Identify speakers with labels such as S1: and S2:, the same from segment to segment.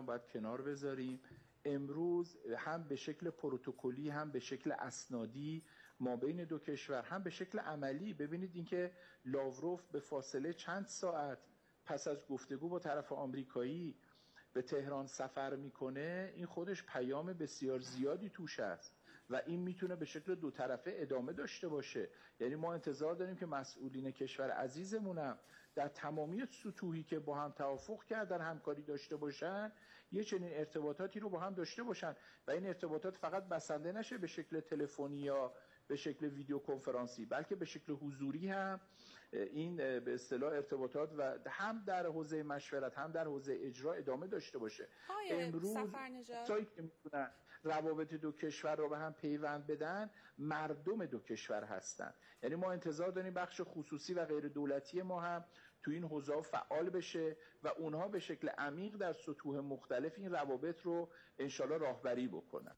S1: الان باید کنار بذاریم. امروز هم به شکل پروتکلی هم به شکل اسنادی ما بین دو کشور هم به شکل عملی، ببینید اینکه لاوروف به فاصله چند ساعت پس از گفتگو با طرف آمریکایی به تهران سفر میکنه، این خودش پیام بسیار زیادی توش است و این میتونه به شکل دو طرفه ادامه داشته باشه. یعنی ما انتظار داریم که مسئولین کشور عزیزمونم در تمامی سطوحی که با هم توافق کردن همکاری داشته باشن، یه چنین ارتباطاتی رو با هم داشته باشن و این ارتباطات فقط بسنده نشه به شکل تلفنی یا به شکل ویدیو کنفرانسی، بلکه به شکل حضوری هم این به اصطلاح ارتباطات و هم در حوزه مشورت هم در حوزه اجرا ادامه داشته باشه. امروز کسایی که میتونن روابط دو کشور رو به هم پیوند بدن مردم دو کشور هستن. یعنی ما انتظار داریم بخش خصوصی و غیر دولتی ما هم تو این حوزه فعال بشه و اونها به شکل عمیق در سطوح مختلف این روابط رو انشالله راهبری بکنن.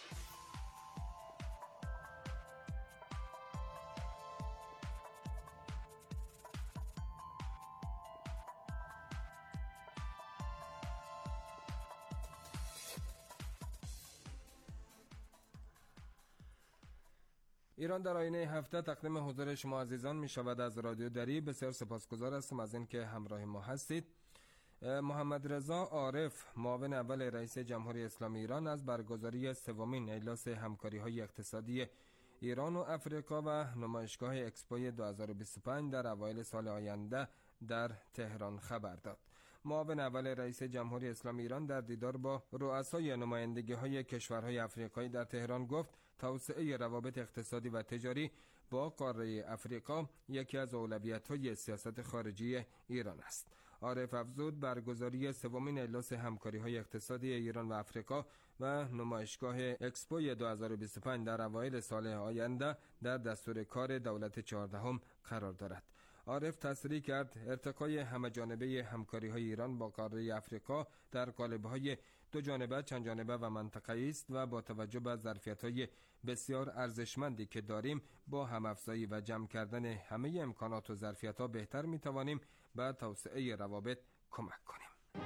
S2: ایران در آینه هفته تقدیم حضور شما عزیزان می شود از رادیو دری. بسیار سپاسگزار هستم از اینکه همراه ما هستید. محمد رضا عارف، معاون اول رئیس جمهوری اسلامی ایران، از برگزاری سومین اجلاس همکاری‌های اقتصادی ایران و افریقا و نمایشگاه اکسپو 2025 در اوایل سال آینده در تهران خبر داد. معاون اول رئیس جمهوری اسلامی ایران در دیدار با رؤسای نمایندگی‌های کشورهای افریقایی در تهران گفت توسعه روابط اقتصادی و تجاری با قاره افریقا یکی از اولویت‌های سیاست خارجی ایران است. عارف افزود برگزاری سومین اجلاس همکاری‌های اقتصادی ایران و افریقا و نمایشگاه اکسپو 2025 در اوایل سال آینده در دستور کار دولت 14 قرار دارد. عارف تصریح کرد ارتقای همه‌جانبه همکاری‌های ایران با قاره افریقا در قالب‌های دو جانبه، چند جانبه و منطقه‌ای است و با توجه به ظرفیت‌های بسیار ارزشمندی که داریم با هم‌افزایی و جمع کردن همه امکانات و ظرفیت‌ها بهتر می‌توانیم به توسعه روابط کمک کنیم.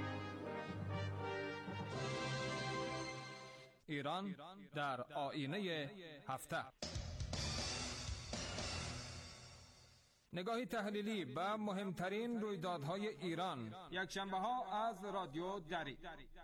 S3: ایران در آینه هفته. نگاهی تحلیلی به مهمترین رویدادهای ایران، یک شنبه ها از رادیو دری.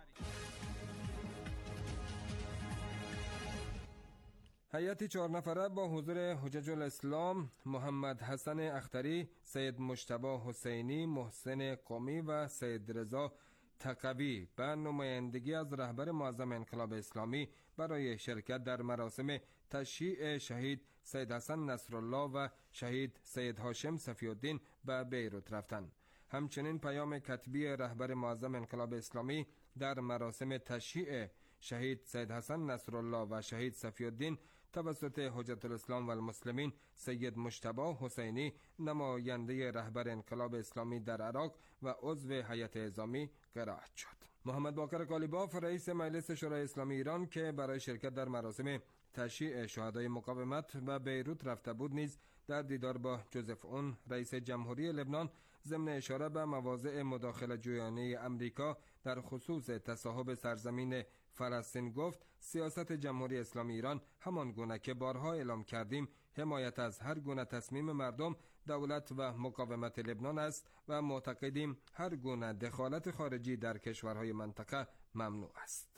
S2: هیئتی 4 نفره با حضور حجج الاسلام محمد حسن اختری، سید مجتبی حسینی، محسن قمی و سید رضا تقوی به نمایندگی از رهبر معظم انقلاب اسلامی برای شرکت در مراسم تشییع شهید سید حسن نصرالله و شهید سید هاشم صفی الدین به بیروت رفتند. همچنین پیام کتبی رهبر معظم انقلاب اسلامی در مراسم تشییع شهید سید حسن نصرالله و شهید صفی الدین توسط حجت الاسلام و المسلمین سید مجتبی حسینی، نماینده رهبر انقلاب اسلامی در عراق و عضو هیئت نظامی قرائت شد. محمد باقر قالیباف، رئیس مجلس شورای اسلامی ایران که برای شرکت در مراسم تشییع شهدای مقاومت و بیروت رفته بود، نیز در دیدار با جوزف اون، رئیس جمهوری لبنان، ضمن اشاره به مواضع مداخله جویانه امریکا در خصوص تصاحب سرزمین فلسطین گفت سیاست جمهوری اسلامی ایران همان گونه که بارها اعلام کردیم حمایت از هر گونه تصمیم مردم، دولت و مقاومت لبنان است و معتقدیم هر گونه دخالت خارجی در کشورهای منطقه ممنوع است.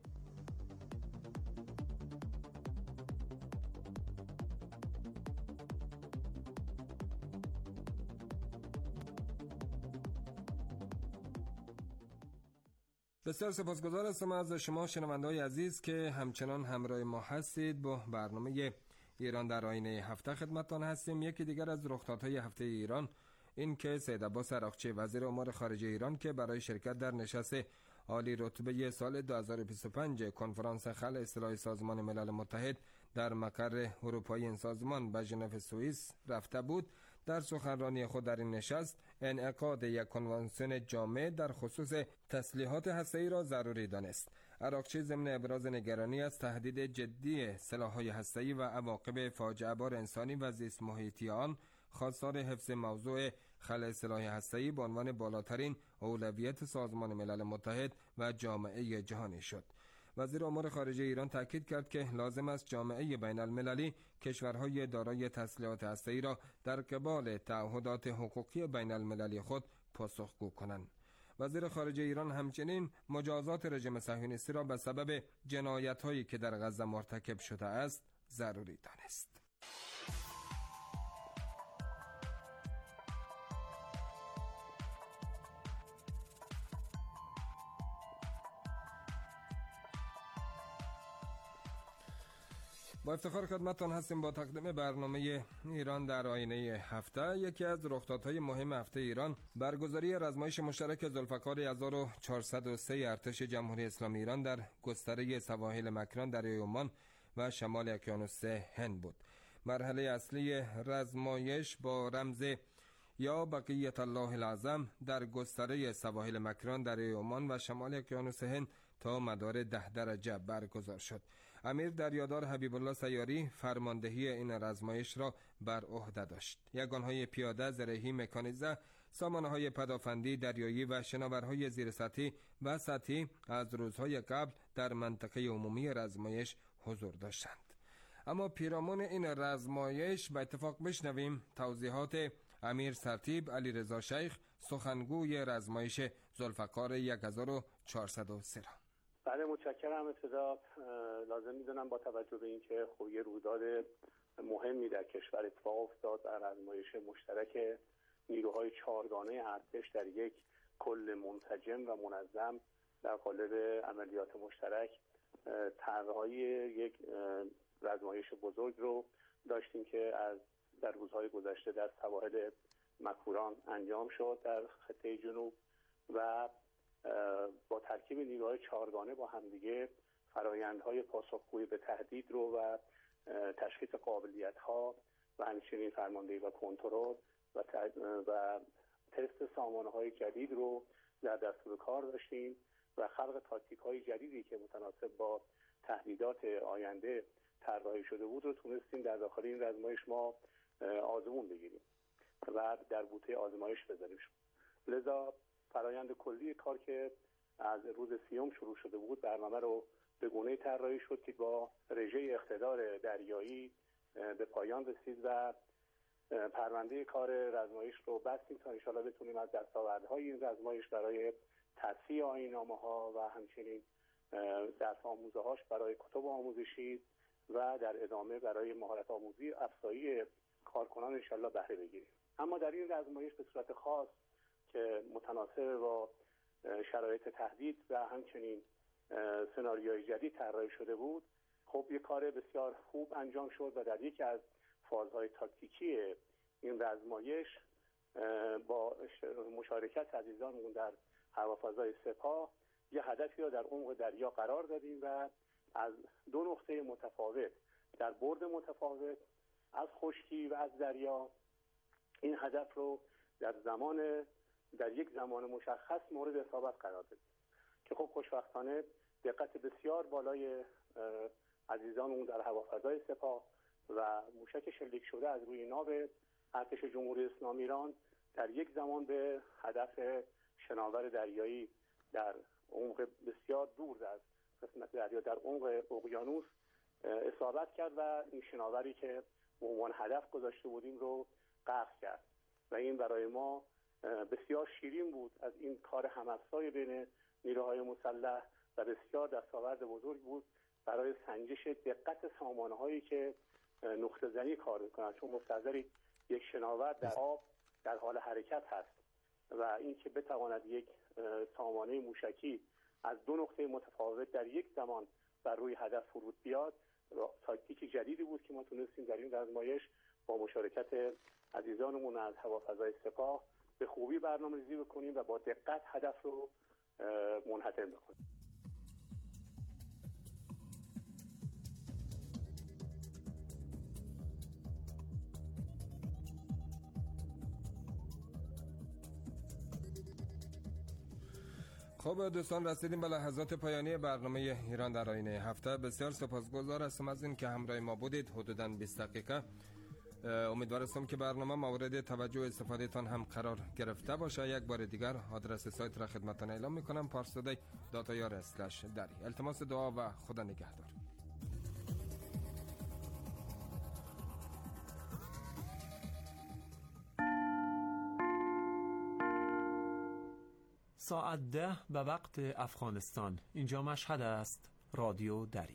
S2: بسیار سپاسگزار هستم از شما شنونده‌های عزیز که همچنان همراه ما هستید. با برنامه ایران در آینه هفته خدمتتان هستیم. یکی دیگر از رخدادهای هفته ایران این که سید عباس عراقچی، وزیر امور خارجه ایران، که برای شرکت در نشست عالی رتبه سال 2025 کنفرانس خلع اصلاح سازمان ملل متحد در مقر اروپایی این سازمان به ژنو سوئیس رفته بود، در سخنرانی خود در این نشست انعقاد یک کنوانسیون جامع در خصوص تسلیحات هسته‌ای را ضروری دانست. عراقچی ضمن ابراز نگرانی از تهدید جدی سلاح‌های هسته‌ای و عواقب فاجعه بار انسانی و زیست محیطی آن، خواستار حفظ موضوع خلع سلاح هسته‌ای به عنوان بالاترین اولویت سازمان ملل متحد و جامعه جهانی شد. وزیر امور خارجه ایران تاکید کرد که لازم است جامعه بین المللی کشورهای دارای تسلیحات هسته‌ای را در قبال تعهدات حقوقی بین المللی خود پاسخگو کنند. وزیر خارجه ایران همچنین مجازات رژیم صهیونیستی را به سبب جنایت‌هایی که در غزه مرتکب شده است ضروری دانست. با افتخار خدمتتان هستیم با تقدیم برنامه ایران در آینه هفته. یکی از رخدادهای مهم هفته ایران برگزاری رزمایش مشترک ذوالفقار 1403 ارتش جمهوری اسلامی ایران در گستره سواحل مکران دریای عمان و شمال اقیانوس هند بود. مرحله اصلی رزمایش با رمز یا بقیت الله العظم در گستره سواحل مکران دریای عمان و شمال اقیانوس هند تا مدار 10 درجه برگزار شد. امیر دریادار حبیب الله سیاری فرماندهی این رزمایش را بر عهده داشت. یگانهای پیاده، زرهی، مکانیزه، سامانه‌های پدافندی، دریایی و شناورهای زیرسطحی و سطحی از روزهای قبل در منطقه عمومی رزمایش حضور داشتند. اما پیرامون این رزمایش به اتفاق بشنویم توضیحات امیر سرتیپ علیرضا شیخ سخنگوی رزمایش ذوالفقار 1403 را.
S4: بله متشکرم. ابتدا لازم می‌دونم با توجه به اینکه خب یه رویداد مهمی در کشور اتفاق افتاد در رزمایش مشترک نیروهای چهارگانه ارتش در یک کل منسجم و منظم در قالب عملیات مشترک طرح‌های یک رزمایش بزرگ رو داشتیم که در روزهای گذشته در سواحل مکوران انجام شد در خطه جنوب و با ترکیب نیروهای چهارگانه با همدیگه فرایندهای پاسخگویی به تهدید رو و تشخیص قابلیت‌ها و همچنین فرماندهی و کنترل و تست سامانه‌های جدید رو در دستور کار داشتیم و خلق تاکتیک‌های جدیدی که متناسب با تهدیدات آینده طراحی شده بود رو تونستیم در داخل این رزمایش ما آزمون بگیریم و در بوته آزمایش بذاریم. لذا فرایند کلی کار که از روز 30 شروع شده بود برنامه رو به گونه‌ای طراحی شد که با رژه اقتدار دریایی به پایان رسید و پرونده کار رزمایش رو بستیم تا انشاءالله بتونیم از دستاوردهای این رزمایش برای تصحیح آیین‌نامه‌ها و همچنین درس آموزه‌هاش برای کتب آموزشی و در ادامه برای مهارت آموزی افزایی کارکنان انشاءالله بهره بگیریم. اما در این رزمایش به صورت خاص که متناسب با شرایط تهدید و همچنین سناریوی جدید طراحی شده بود، خب یک کار بسیار خوب انجام شد و در یکی از فازهای تاکتیکی این رزمایش با مشارکت عزیزانمون در هوافضای سپاه یه هدفی را در عمق دریا قرار دادیم و از دو نقطه متفاوت در برد متفاوت از خشکی و از دریا این هدف رو در یک زمان مشخص مورد اصابت قرار دادیم که خب خوشبختانه دقت بسیار بالای عزیزانمون در هوافضای سپاه و موشک شلیک شده از روی ناو ارتش جمهوری اسلامی ایران در یک زمان به هدف شناور دریایی در عمق بسیار دور از قسمت دریا در عمق اقیانوس اصابت کرد و این شناوری که به عنوان هدف گذاشته بودیم رو غرق کرد و این برای ما بسیار شیرین بود. از این کار هم‌افزای بین نیروهای مسلح و بسیار دستاورد بزرگ بود برای سنجش دقت سامانه‌هایی که نقطه زنی کار می‌کنند، چون مستحضرید یک شناور در آب در حال حرکت هست و این که بتواند یک سامانه موشکی از دو نقطه متفاوت در یک زمان بر روی هدف فرود بیاد تاکتیک جدیدی بود که ما تونستیم در این رزمایش با مشارکت عزیزانمون از هوافضای سپاه به خوبی برنامه‌ریزی بکنیم و با دقت هدف رو منحتم بکنیم.
S2: خب دوستان، رسیدیم به لحظات پایانی برنامه ایران در آینه هفته. بسیار سپاسگزار هستم از این که همراه ما بودید. حدوداً 20 دقیقه امیدوار هستم که برنامه مورد توجه و استفاده تان هم قرار گرفته باشه. یک بار دیگر آدرس سایت را خدمتتان اعلام میکنم: parstoday.ir/dari. التماس دعا و خدا نگهدار.
S5: ساعت 10 به وقت افغانستان. اینجا مشهد است. رادیو دری.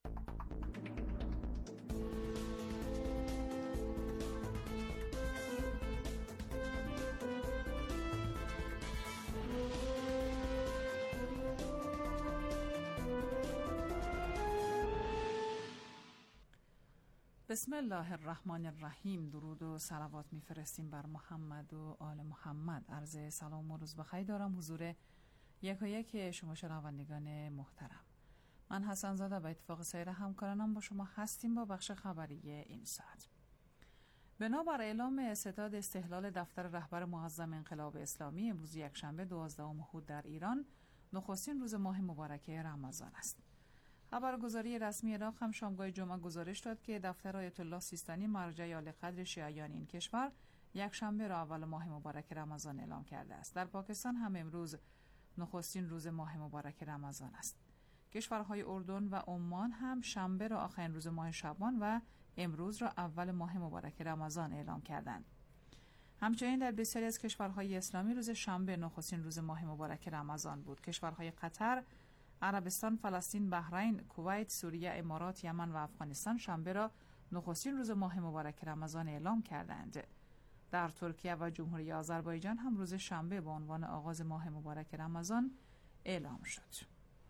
S6: بسم الله الرحمن الرحیم. درود و صلوات میفرستیم بر محمد و آل محمد. عرض سلام و روز بخیر دارم حضور یکایک شما شنوندگان محترم. من حسن زاده به اتفاق سایر همکارانم با شما هستیم با بخش خبری این ساعت. بنابر اعلام ستاد استحلال دفتر رهبر معظم انقلاب اسلامی، امروز یکشنبه 12 مهر در ایران نخستین روز ماه مبارک رمضان است. خبرگزاری رسمی عراق هم شامگاه جمعه گزارش داد که دفتر آیت الله سیستانی، مرجع اعلیقدر شیعیان این کشور، یکشنبه را اول ماه مبارک رمضان اعلام کرده است. در پاکستان هم امروز نخستین روز ماه مبارک رمضان است. کشورهای اردن و عمان هم شنبه را آخرین روز ماه شعبان و امروز را اول ماه مبارک رمضان اعلام کردند. همچنین در بسیاری از کشورهای اسلامی روز شنبه نخستین روز ماه مبارک رمضان بود. کشورهای قطر، عربستان، فلسطین، بحرین، کویت، سوریه، امارات، یمن و افغانستان شنبه را نخستین روز ماه مبارک رمضان اعلام کردند. در ترکیه و جمهوری آذربایجان هم روز شنبه به عنوان آغاز ماه مبارک رمضان اعلام شد.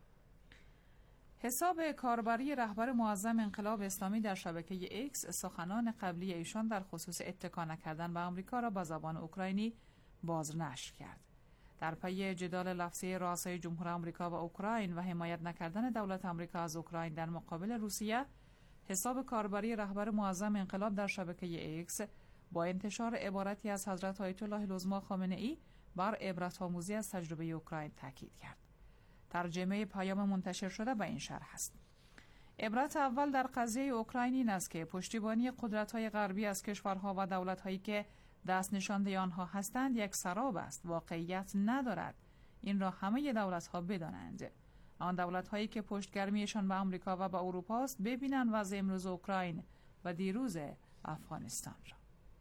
S6: حساب کاربری رهبر معظم انقلاب اسلامی در شبکه ایکس سخنان قبلی ایشان در خصوص اتکا نکردن به آمریکا را به زبان اوکراینی بازنشر کرد. در پی جدال لفظی رؤسای جمهور آمریکا و اوکراین و حمایت نکردن دولت آمریکا از اوکراین در مقابل روسیه، حساب کاربری رهبر معظم انقلاب در شبکه ایکس با انتشار عبارتی از حضرت آیت الله العظمی خامنه ای بر عبرت آموزی از تجربه اوکراین تاکید کرد. ترجمه پیام منتشر شده به این شرح است: عبرت اول در قضیه اوکراین این است که پشتیبانی قدرت‌های غربی از کشورها و دولت‌هایی که دست نشانده آنها هستند یک سراب است، واقعیت ندارد. این را همه دولت‌ها بدانند. آن دولت‌هایی که پشتگرمیشان به آمریکا و به اروپا است ببینند وضع امروز اوکراین و دیروز افغانستان را.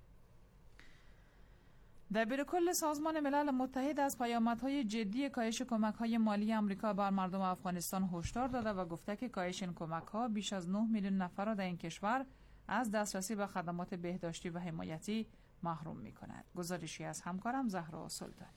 S6: دبیرکل سازمان ملل متحد از پیامدهای جدی کاهش کمک‌های مالی آمریکا بر مردم افغانستان هشدار داده و گفته که کاهش این کمک‌ها بیش از 9 میلیون نفر را در این کشور از دسترسی به خدمات بهداشتی و حمایتی محروم می‌کند. گزارشی از همکارم زهرا سلطانی.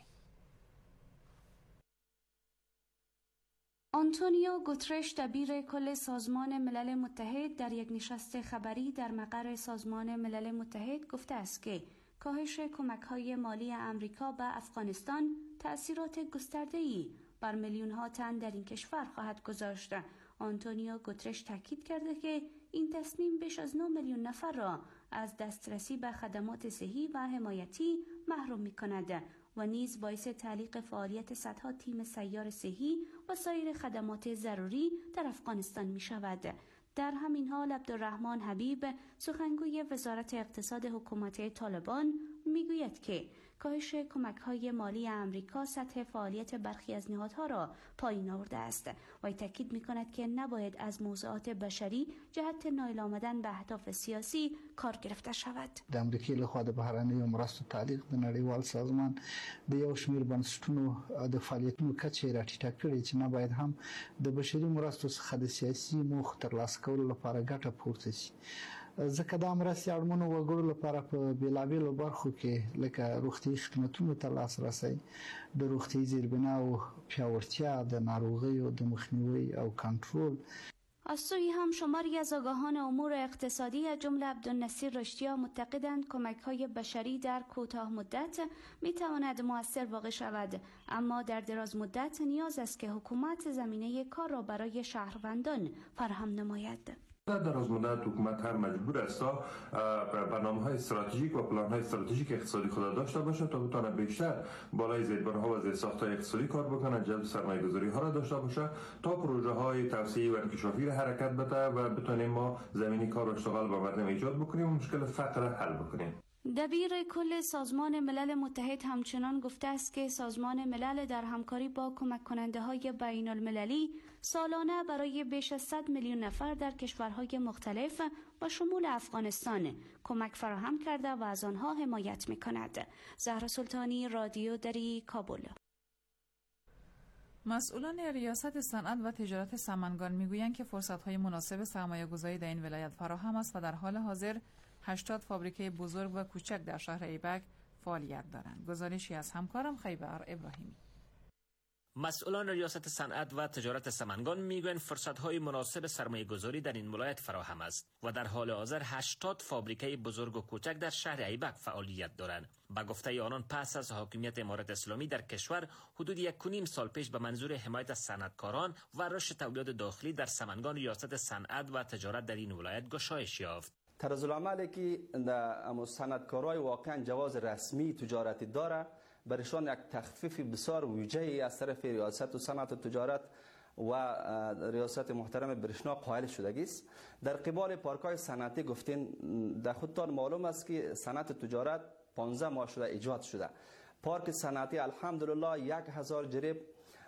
S7: آنتونیو گوترش دبیر کل سازمان ملل متحد در یک نشست خبری در مقر سازمان ملل متحد گفته است که کاهش کمک‌های مالی آمریکا به افغانستان تأثیرات گسترده‌ای بر میلیون‌ها تن در این کشور خواهد گذاشت. آنتونیو گوترش تاکید کرده که این تصمیم بیش از 9 میلیون نفر را از دسترسی به خدمات صحی و حمایتی محروم می‌کند و نیز باعث تعلیق فعالیت صدها تیم سیار صحی و سایر خدمات ضروری در افغانستان می‌شود. در همین حال عبدالرحمن حبیب، سخنگوی وزارت اقتصاد حکومت طالبان، میگوید که کاهش کمک‌های مالی آمریکا سطح فعالیت برخی از نهادها را پایین آورده است و تاکید می‌کند که نباید از موضوعات بشری جهت نایل آمدن به اهداف سیاسی کار گرفته شود.
S8: د امریکا لخوا د بهرنیو مرستو تعلیق د نړیوال سازمان د یو شمېر بنسټونو د فعالیتونو کچه راټیټه کړې چې نه باید هم د بشري مرستو څخه د سیاسي موخو ترلاسه کولو لپاره ګټه پورته شي. ځکه دا مرستې اړمنو وګړو لپاره په بېلابېلو برخو کې لکه روغتیایي خدمتونو ته لاسرسی، د روغتیایي زیربنا او پیاوړتیا، د ناروغیو د مخنیوي او کنټرول.
S7: از سوی هم شماری از آگاهان امور اقتصادی از جمله عبدالنصیر رشدیا معتقدند کمک‌های بشری در کوتاه مدت می‌تواند مؤثر واقع شود، اما در دراز مدت نیاز است که حکومت زمینه کار را برای شهروندان فراهم نماید.
S9: در از مدت حکومت هر مجبور است تا برنامه‌های استراتژیک و پلان‌های استراتژیک اقتصادی خود داشته باشد تا بتونه بیشتر بالای زیربناها و زیرساخت‌های اقتصادی کار بکنه، جذب سرمایه‌گذاری‌ها را داشته باشه تا پروژه‌های توسعه و انکشافی را حرکت بده و بتونیم ما زمینی کار و اشتغال به مردم ایجاد بکنیم و مشکل فقر را حل بکنیم.
S7: دبیر کل سازمان ملل متحد همچنان گفته است که سازمان ملل در همکاری با کمک کننده های بین المللی سالانه برای بیش از 100 میلیون نفر در کشورهای مختلف و شمول افغانستان کمک فراهم کرده و از آنها حمایت می کند. زهرا سلطانی، رادیو دری، کابل.
S6: مسئولان ریاست صنعت و تجارت سمنگان میگویند که فرصت‌های مناسب سرمایه‌گذاری در این ولایت فراهم است و در حال حاضر 80 فابریکه بزرگ و کوچک در شهر ایبک فعالیت دارند. گزارشی از همکارم خیبر ابراهیمی.
S10: مسئولان ریاست صنعت و تجارت سمنگان میگویند فرصت‌های مناسب سرمایه‌گذاری در این ولایت فراهم است و در حال حاضر 80 فابریکه بزرگ و کوچک در شهر ایبک فعالیت دارند. با گفته آنان پس از حاکمیت امارت اسلامی در کشور حدود 1.5 سال پیش به منظور حمایت از صنعتکاران و رشد تولید داخلی در سمنگان ریاست صنعت و تجارت در این ولایت گشایش یافت.
S11: طرز العملی که در صنعتکارای واقعا جواز رسمی تجارتی داره برشان یک تخفیف بسیار ویژه‌ای از طرف ریاست و صنعت و تجارت و ریاست محترم برشنا قائل شدگی است. در قبال پارک‌های صنعتی گفتین در خودتان معلوم است که صنعت تجارت 15 ماه شده ایجاد شده. پارک صنعتی الحمدلله 1000 جریب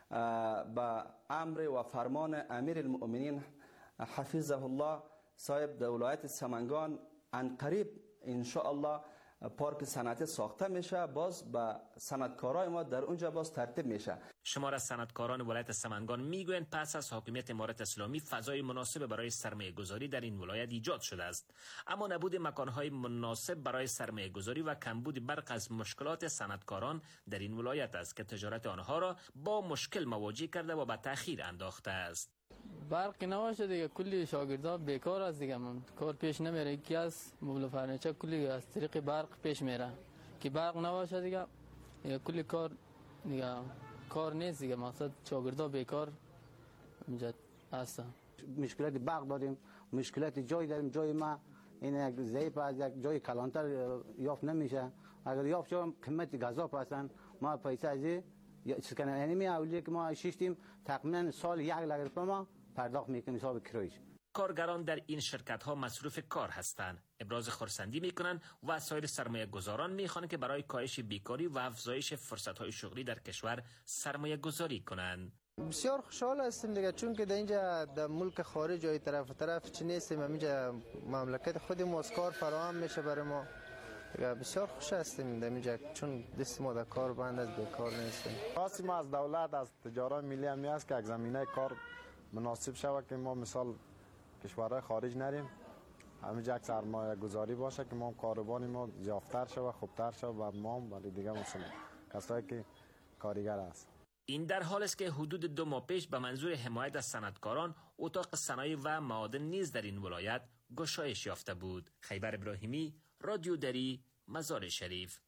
S11: با امر و فرمان امیر المؤمنین حفظه الله صاحب در ولایت سمنگان عنقریب ان شاء الله پارک صنعتی ساخته میشه، باز با صنعتکارای ما در اونجا باز ترتیب میشه.
S10: شمار از صنعتکاران ولایت سمنگان میگویند پس از حاکمیت امارت اسلامی فضای مناسب برای سرمایه گذاری در این ولایت ایجاد شده است، اما نبود مکانهای مناسب برای سرمایه گذاری و کمبود برق از مشکلات صنعتکاران در این ولایت است که تجارت آنها را با مشکل مواجه کرده و به تأخیر انداخته است.
S12: برق نباشه دیگه کلی شاگردا بیکار است دیگه، کار پیش نمیره. یکی از مبل فرنیچر کلی از طریق برق پیش میره، که برق نباشه دیگه کلی کار دیگه کار نیست دیگه. مقصد شاگردا بیکار اینجا هستن.
S13: مشکلات برق داریم، مشکلات جای داریم. جای ما این یک ضعیف از یک جای کلانتر یافت نمیشه. اگر یافت شد قیمت گازا پسن ما پیسه از سکن اینمی اولی که ما شیشتیم تقریبا سال 1 لک روپیه ما پرداخت میکنیم حساب کرایش.
S10: کارگران در این شرکت ها مصروف کار هستند، ابراز خرسندی میکنند و سایر سرمایه گذاران میخوانند که برای کاهش بیکاری و افزایش فرصت های شغلی در کشور سرمایه گذاری کنند.
S14: بسیار خوشحال هستیم دیگه، چون که در اینجا در ملک خارج و طرف چی نیستیم، اینجا مملکت خودمون از کار فراهم میشه برای ما. بسیار خوش هستیم در اینجا، چون دست ما در کار بند از بیکار نیستیم.
S15: خواستیم ما از دولت از تجارت ملی همی است که یک زمینه کار مناسب شود که ما مثال کشورهای خارج نریم، همینجا یک سرمایه گذاری باشه که ما کاروبار ما زیافتر شود، خوبتر شود و ما ولی دیگه مثلا کسایی که کارگر است.
S10: این در حال است که حدود 2 ماه پیش به منظور حمایت از صنعتکاران اتاق صنایع و معادن نیز در این ولایت گشایش یافته بود. خیبر ابراهیمی، رادیو دری، مزار شریف.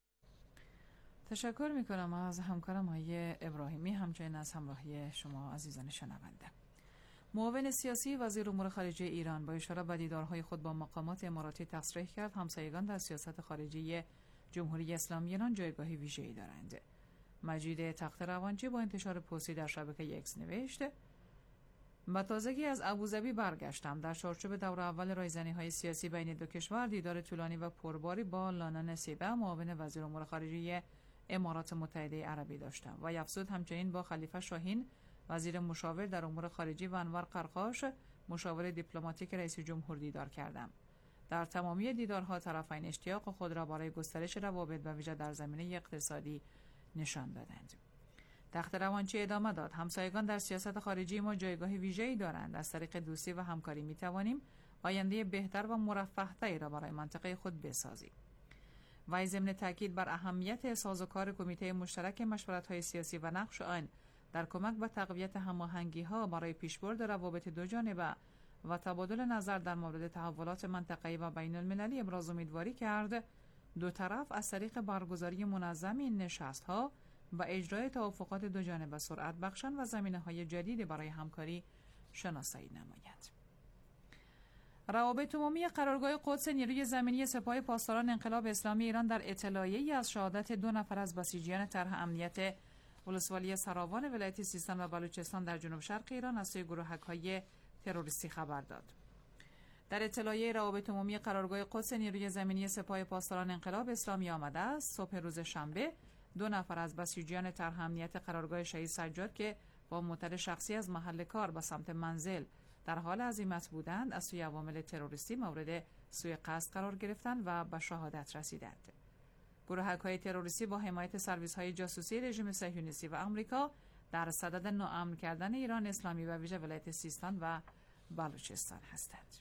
S6: تشکر میکنم از همکارم های ابراهیمی، همچنین از همراهی شما عزیزان شنونده. معاون سیاسی وزیر امور خارجه ایران با اشاره به دیدارهای خود با مقامات اماراتی تصریح کرد همسایگان در سیاست خارجی جمهوری اسلامی ایران جایگاهی ویژه‌ای دارند. مجید تخت روانچی با انتشار پستی در شبکه اکس نوشت: با تازگی از ابوظبی برگشتم. در چارچوب دور اول رایزنی‌های سیاسی بین دو کشور دیدار طولانی و پرباری با لانا نصیبه معاون وزیر امور خارجه امارات متحده عربی داشتم و افزود همچنین با خلیفه شاهین وزیر مشاور در امور خارجی و انور قرقاش مشاور دیپلماتیک رئیس جمهور دیدار کردم. در تمامی دیدارها طرفین اشتیاق خود را برای گسترش روابط و ویژه در زمینه اقتصادی نشان دادند. تخت روانچی ادامه داد: همسایگان در سیاست خارجی ما جایگاه ویژه‌ای دارند. از طریق دوستی و همکاری می توانیم آینده بهتر و مرفه‌تری را برای منطقه خود بسازیم. و ضمن تاکید بر اهمیت سازوکار کمیته مشترک مشورت‌های سیاسی و نقش آن در کمک به تقویت هماهنگی‌ها برای پیشبرد روابط دوجانبه و تبادل نظر در مورد تحولات منطقه‌ای و بین‌المللی ابراز امیدواری کرد دو طرف از طریق برگزاری منظم این نشست‌ها و اجرای توافقات دوجانبه سرعت بخشان و زمینه‌های جدید برای همکاری شناسایی نماید. روابط عمومی قرارگاه قدس نیروی زمینی سپاه پاسداران انقلاب اسلامی ایران در اطلاعیه‌ای از شهادت 2 نفر از بسیجیان طرح امنیت ولسوالی سراوان ولایت سیستان و بلوچستان در جنوب شرق ایران از سوی گروهک‌های تروریستی خبر داد. در اطلاعیه روابط عمومی قرارگاه قدس نیروی زمینی سپاه پاسداران انقلاب اسلامی آمده است صبح روز شنبه 2 نفر از بسیجیان طرح امنیت قرارگاه شهید سجاد که با موتر شخصی از محل کار به سمت منزل در حال عزیمت بودند از سوی عوامل تروریستی مورد سوء قصد قرار گرفتند و به شهادت رسیدند. گروهک‌های تروریستی با حمایت سرویس‌های جاسوسی رژیم صهیونیستی و آمریکا در صدد ناامن کردن ایران اسلامی و ویژه ولایت سیستان و بلوچستان هستند.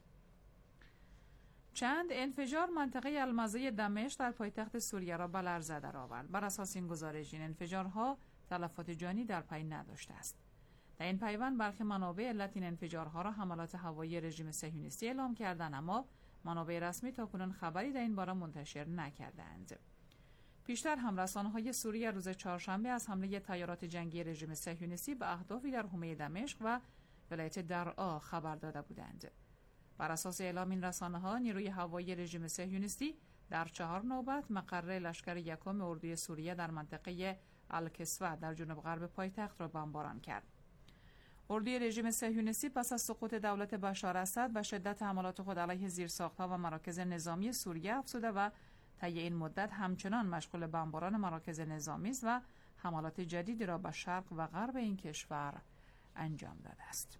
S6: چند انفجار منطقه المزه دمشق در پایتخت سوریه را به لرزه درآورد. بر اساس این گزارش این انفجارها تلفات جانی در پی نداشته است. در این پیوند برخی منابع علت این انفجارها را حملات هوایی رژیم صهیونیستی اعلام کردند، اما منابع رسمی تاکنون خبری در این باره منتشر نکردند. پیشتر هم رسانه‌های سوریه روز چهارشنبه از حمله طیارات جنگی رژیم صهیونیستی به اهدافی در حومه دمشق و ولایت درعا خبر داده بودند. بر اساس اعلام این رسانه‌ها نیروی هوایی رژیم صهیونیستی در 4 نوبت مقر لشکر یکم اردوی سوریه در منطقه الکسوه در جنوب غرب پایتخت را بمباران کرد. اردوی رژیم صهیونیستی پس از سقوط دولت بشار اسد و شدت حملات خود علیه زیرساخت‌ها و مراکز نظامی سوریه افزوده و طی این مدت همچنان مشغول بمباران مراکز نظامی است و حملات جدیدی را به شرق و غرب این کشور انجام داده است.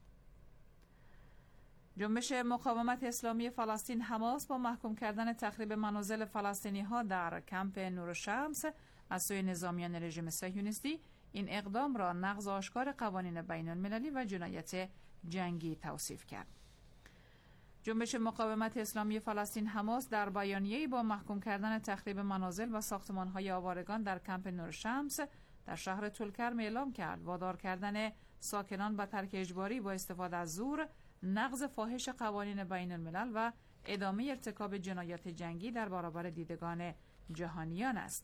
S6: جنبش مقاومت اسلامی فلسطین حماس با محکوم کردن تخریب منازل فلسطینی‌ها در کمپ نورالشمس از سوی نظامیان رژیم صهیونیستی این اقدام را نقض آشکار قوانین بین‌المللی و جنایت جنگی توصیف کرد. جنبش مقاومت اسلامی فلسطین حماس در بیانیه‌ای با محکوم کردن تخریب منازل و ساختمان‌های آوارگان در کمپ نورالشمس در شهر طولکرم اعلام کرد وادار کردن ساکنان به ترک اجباری با استفاده از زور، نقض فاحش قوانین بین‌الملل و ادامه ارتکاب جنایات جنگی در برابر دیدگان جهانیان است.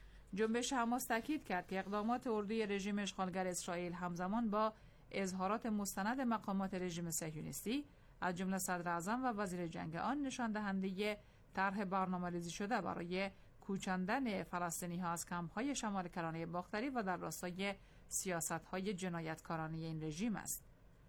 S6: جنبش حماس تاکید کرد که اقدامات اردوی رژیم اشغالگر اسرائیل همزمان با اظهارات مستند مقامات رژیم صهیونیستی از جمله صدر اعظم و وزیر جنگ آن نشان دهنده طرح برنامه‌ریزی شده برای کوچاندن فلسطینی‌ها از کمپ‌های شمال کرانه باختری و در راستای سیاست‌های جنایتکارانه این رژیم است.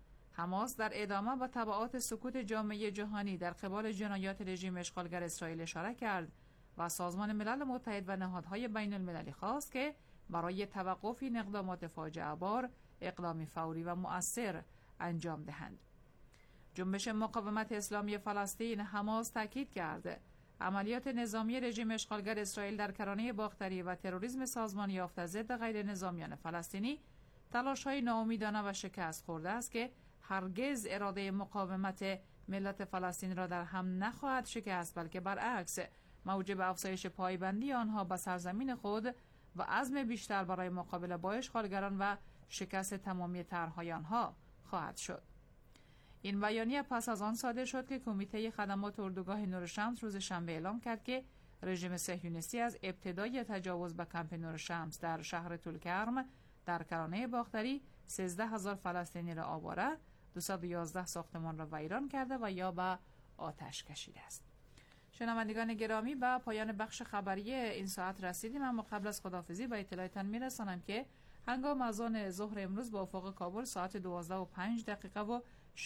S6: حماس در ادامه با تبعات سکوت جامعه جهانی در قبال جنایات رژیم اشغالگر اسرائیل اشاره کرد و سازمان ملل متحد و نهادهای بین المللی خواست که برای توقف این اقدامات فاجعه بار اقدامی فوری و مؤثر انجام دهند. جنبش مقاومت اسلامی فلسطین حماس تاکید کرد عملیات نظامی رژیم اشغالگر اسرائیل در کرانه باختری و تروریسم سازمان یافته ضد غیر نظامیان فلسطینی تلاش‌های ناامیدانه و شکست خورده است که هرگز اراده مقاومت ملت فلسطین را در هم نخواهد شکست، بلکه برعکس موجب افزایش پایبندی آنها به سرزمین خود و عزم بیشتر برای مقابله با اشغالگران و شکست تمامی طرح‌های آنها خواهد شد. این بیانیه پس از آن صادر شد که کمیته خدمات اردوگاه نورالشمس روز شنبه اعلام کرد که رژیم صهیونیستی از ابتدای تجاوز به کمپ نورالشمس در شهر طولکرم در کرانه باختری 13,000 فلسطینی را آواره، 211 ساختمان را ویران کرده و یا به آتش کشیده است. شنوندگان گرامی، به پایان بخش خبری این ساعت رسیدیم، اما قبل از خداحافظی به اطلاعتان میرسانم که هنگام اذان ظهر امروز با افق کابل ساعت 12:05 و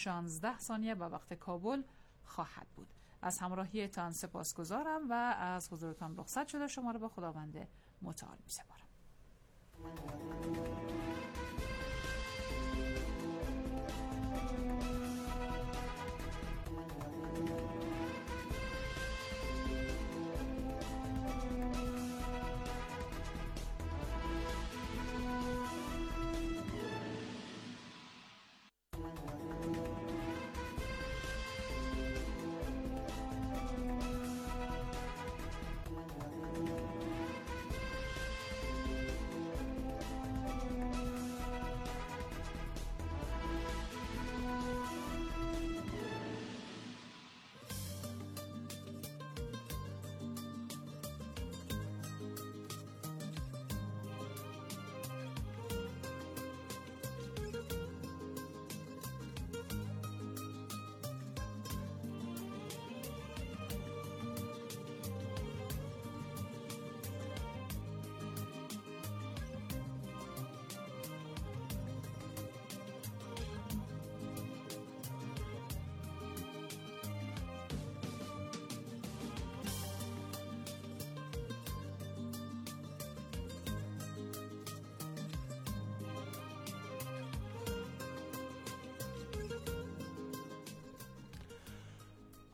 S6: 16 ثانیه به وقت کابل خواهد بود. از همراهیتان سپاسگزارم و از حضورتان رخصت شده شما را به خداوند متعال می‌سپارم.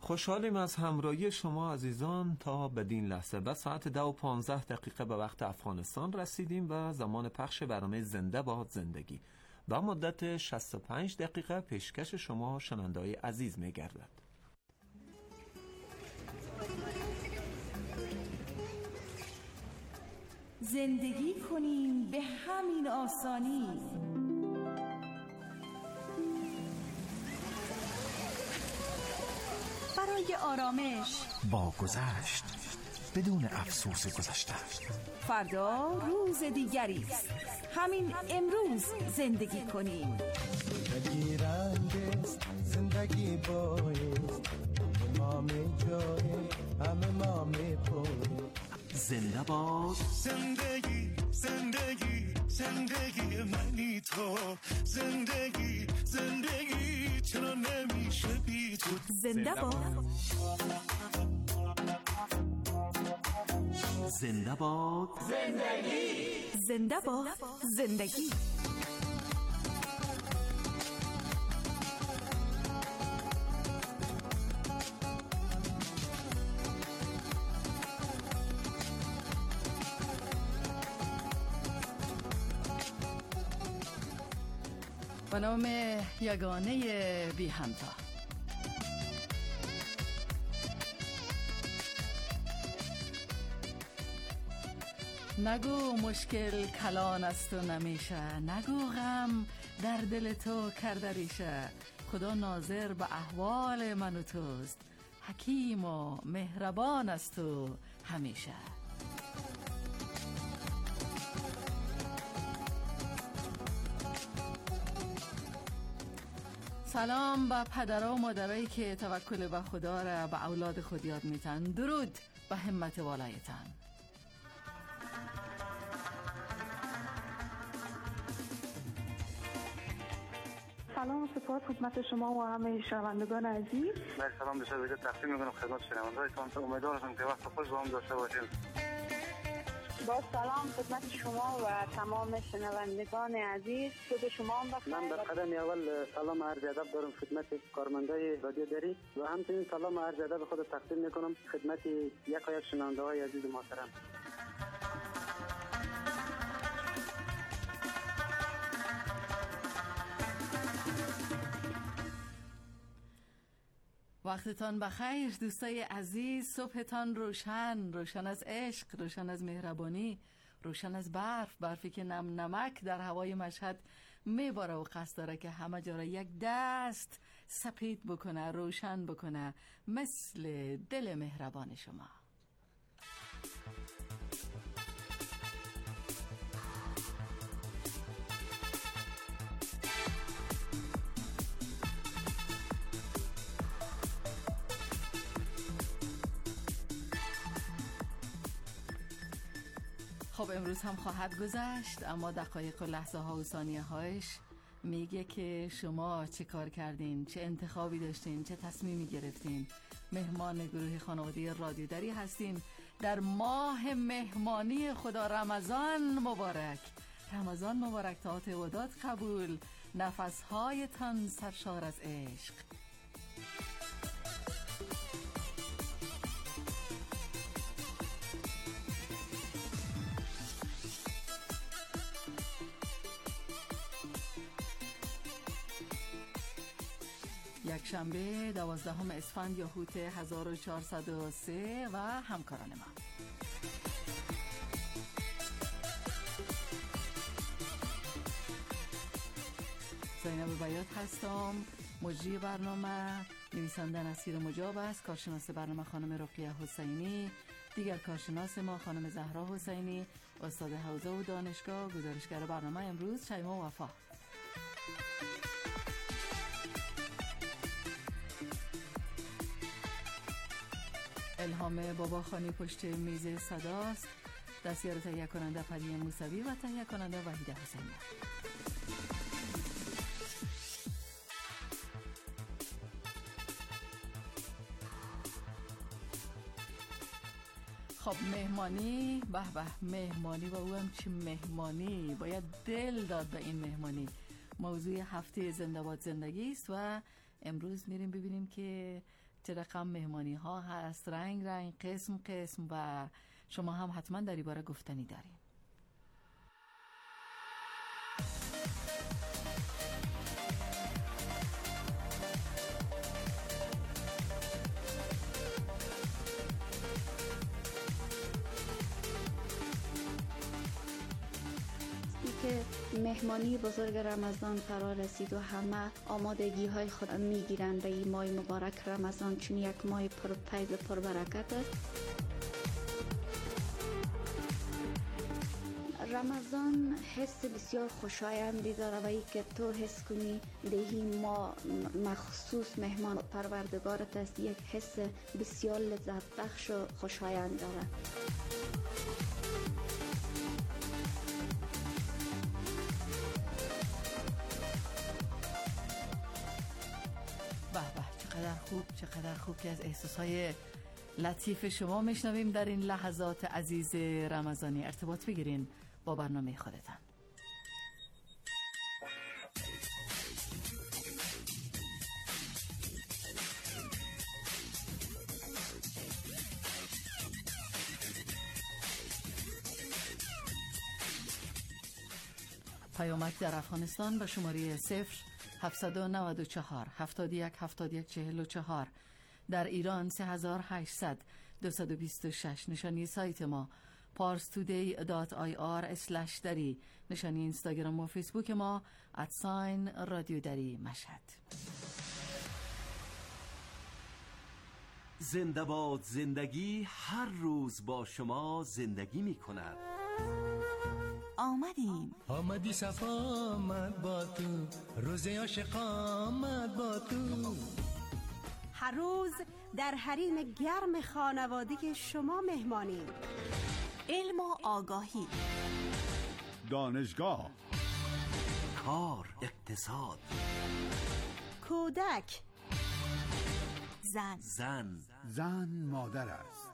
S5: خوشحالیم از همراهی شما عزیزان تا بدین لحظه. به ساعت 10:15 به وقت افغانستان رسیدیم و زمان پخش برنامه زنده باد زندگی با مدت 65 دقیقه پیشکش شما شنونده‌های عزیز می‌گردد.
S16: زندگی کنیم به همین آسانی، برای آرامش
S17: با گذشت بدون افسوس گذشته.
S16: فردا روز دیگری است، همین امروز زندگی کنیم.
S18: زندگی رنگ است، زندگی بایست، ما می جای همه ما می پوی.
S17: زنده باد
S18: زندگی، زندگی، زندگی منی تو. زندگی، زندگی چرا نمیشه بی تو.
S16: زنده باد،
S17: زنده باد
S16: زندگی، زنده باد زندگی. به نام یگانه بی همتا. نگو مشکل کلان است و نمیشه، نگو غم در دل تو کرده ریشه. خدا ناظر به احوال من و توست، حکیم و مهربان است و همیشه. سلام به پدرها و مادرایی که توکل به خدا را به اولاد خود یاد میتن. درود به همت والایتان.
S19: سلام و سپاس خدمت شما و همه شنوندگان عزیز.
S20: من سلام به شما تقدیم می‌کنم خدمت شنوندگانتان. امیدوارم که وقت خوش با هم داشته باشیم.
S19: با سلام خدمت شما و تمام شنوندگان عزیز. صبح شما هم بخیر.
S20: من در قدم اول سلام عرض ادب دارم خدمت کارمندای رادیو دری و همچنین سلام عرض ادب خود تقدیم می‌کنم خدمت یک شنونده‌های عزیز محترم.
S6: وقتتان بخیر دوستای عزیز. صبحتان روشن، روشن از عشق، روشن از مهربانی، روشن از برفی که نم نمک در هوای مشهد میباره و قصد داره که همه جا را یک دست سپید بکنه، روشن بکنه، مثل دل مهربان شما. خب امروز هم خواهد گذشت، اما دقایق و لحظه ها و ثانیه هایش میگه که شما چه کار کردین، چه انتخابی داشتین، چه تصمیمی گرفتین. مهمان گروه خانواده رادیو دری هستین در ماه مهمانی خدا. رمضان مبارک، رمضان مبارک، طاعات عبادات قبول، نفسهایتان سرشار از عشق. یک شنبه 12 اسفند یاهوت 1403 و همکاران ما. زینب بیات هستم. مجری برنامه نویسنده نصیر مجاب است. کارشناس برنامه خانم رقیه حسینی. دیگر کارشناس ما خانم زهرا حسینی، استاد حوزه و دانشگاه. گزارشگر برنامه امروز شیما وفا. الهام باباخانی پشت میز صداست. دستیار تهیه کننده پری موسوی و تهیه کننده وحیده حسینی. خب مهمانی، به به مهمانی، و او هم چه مهمانی، باید دل داد به این مهمانی. موضوع هفته زنده باد زندگی است و امروز میریم ببینیم که
S16: چه رقم مهمانی ها هست، رنگ رنگ، قسم قسم، و شما هم حتما در این باره گفتنی دارین.
S7: که مهمانی بزرگ رمضان فرا رسید و همه آمادگی های خود میگیرند به این ماه مبارک رمضان، چون یک ماه پرفیض پربرکت است. رمضان حس بسیار خوشایندی داره و ای که تو حس کنی دهی ما مخصوص مهمان پروردگارت است، یک حس بسیار لذت بخش و خوشایند داره.
S16: چقدر خوب که از احساسهای لطیف شما میشنویم در این لحظات عزیز رمضانی. ارتباط بگیرین با برنامه خودتان. پیامک در افغانستان به شماره 0794 71 71 44، در ایران 3800 226، نشانی سایت ما parstoday.ir/dari، نشانی اینستاگرام و فیسبوک ما @رادیو دری مشهد.
S21: زنده باد زندگی، هر روز با شما زندگی می کند.
S18: آمدی صفا آمد با تو، روز عاشق آمد با تو.
S22: هر روز در حریم گرم خانوادگی شما مهمانیم. علم و آگاهی،
S21: دانشگاه، کار، اقتصاد،
S22: کودک،
S21: زن مادر است.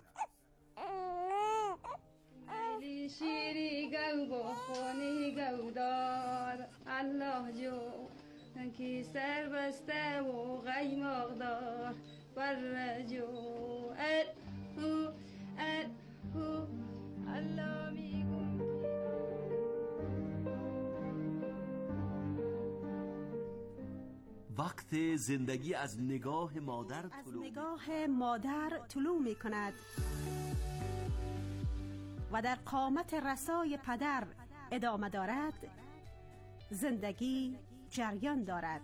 S23: شیری گو با خونی گو دار، الله جو کی سر بسته و غیماغ دار بر جو الله میگم.
S21: وقت زندگی از نگاه مادر
S22: طلوع می کند و در قامت رسای پدر ادامه دارد. زندگی جریان دارد.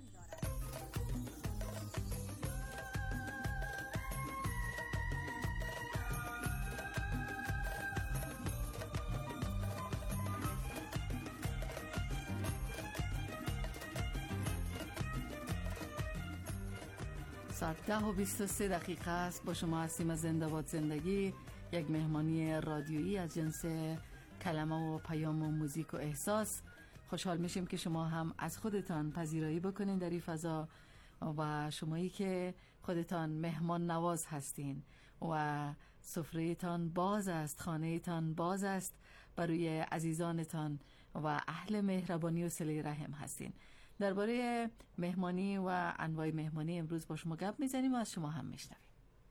S16: ساعت 10:23 است. با شما هستیم از زنده باد زندگی، یک مهمانی رادیویی از جنس کلمه و پیام و موزیک و احساس. خوشحال میشیم که شما هم از خودتان پذیرایی بکنین در این فضا، و شمایی که خودتان مهمان نواز هستین و سفره‌تان باز است، خانه‌تان باز است برای عزیزانتان و اهل مهربانی و صله رحم هستین. درباره مهمانی و انواع مهمانی امروز با شما گپ میزنیم و از شما هم میشنویم.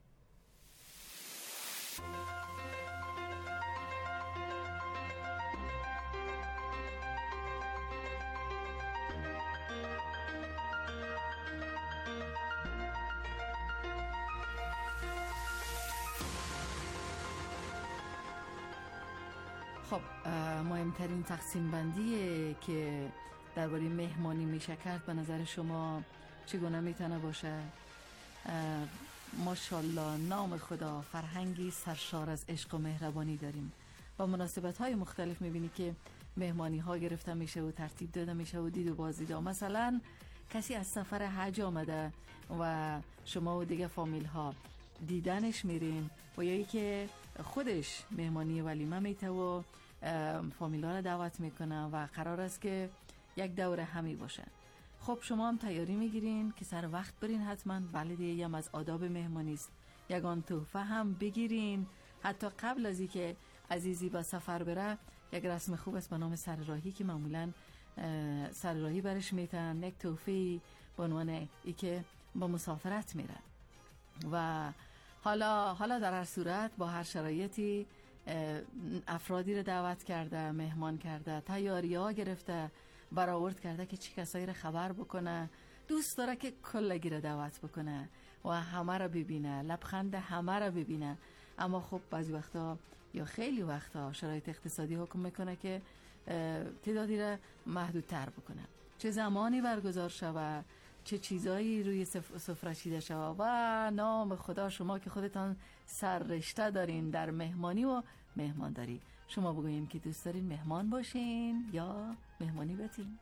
S16: خب مهمترین تقسیم بندی که درباره مهمانی میشه کرد به نظر شما چگونه میتونه باشه؟ ماشاءالله نام خدا فرهنگی سرشار از عشق و مهربانی داریم و مناسبت های مختلف میبینی که مهمانی ها گرفته میشه و ترتیب داده میشه و دید و بازدید. مثلا کسی از سفر حج آمده و شما و دیگه فامیل ها دیدنش میرین، و یا ای که خودش مهمانی ولیمه میته و فامیل ها رو دعوت میکنه و قرار است که یک دوره همی باشه. خب شما هم تیاری میگیرین که سر وقت برین حتما، بله دیگه هم از آداب مهمانی است. یگان تحفه هم بگیرین، حتی قبل از اینکه عزیزی با سفر بره یک رسم خوب است به نام سرراهی که معمولا سرراهی برش میتن، یک تحفه به عنوان ای که با مسافرت میره. و حالا در هر صورت با هر شرایطی افرادی رو دعوت کرده، مهمان کرده، تیاری ها گرفته، برآورد کرده که چی کسایی رو خبر بکنه. دوست داره که کلگی رو دعوت بکنه و همه رو ببینه، لبخند همه رو ببینه. اما خب بعضی وقتا یا خیلی وقتا شرایط اقتصادی حکم میکنه که تعدادی رو محدودتر بکنه. چه زمانی برگزار شود، چه چیزایی روی سفره چیده شود و نام خدا شما که خودتان سررشته دارین در مهمانی و مهمانداری. شما بگوییم که دوست دارین مهمان باشین یا مهمانی بتین.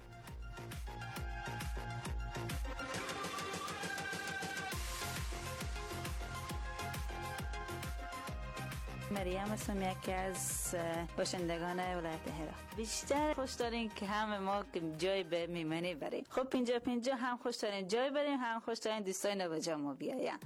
S1: مریم هستم، یکی از باشندگان ولایت هرات. بیشتر خوش داریم که همه ما جای به میمانی بریم. خب پینجا هم خوش داریم جای بریم، هم خوش داریم دوستای نوجا ما بیایم.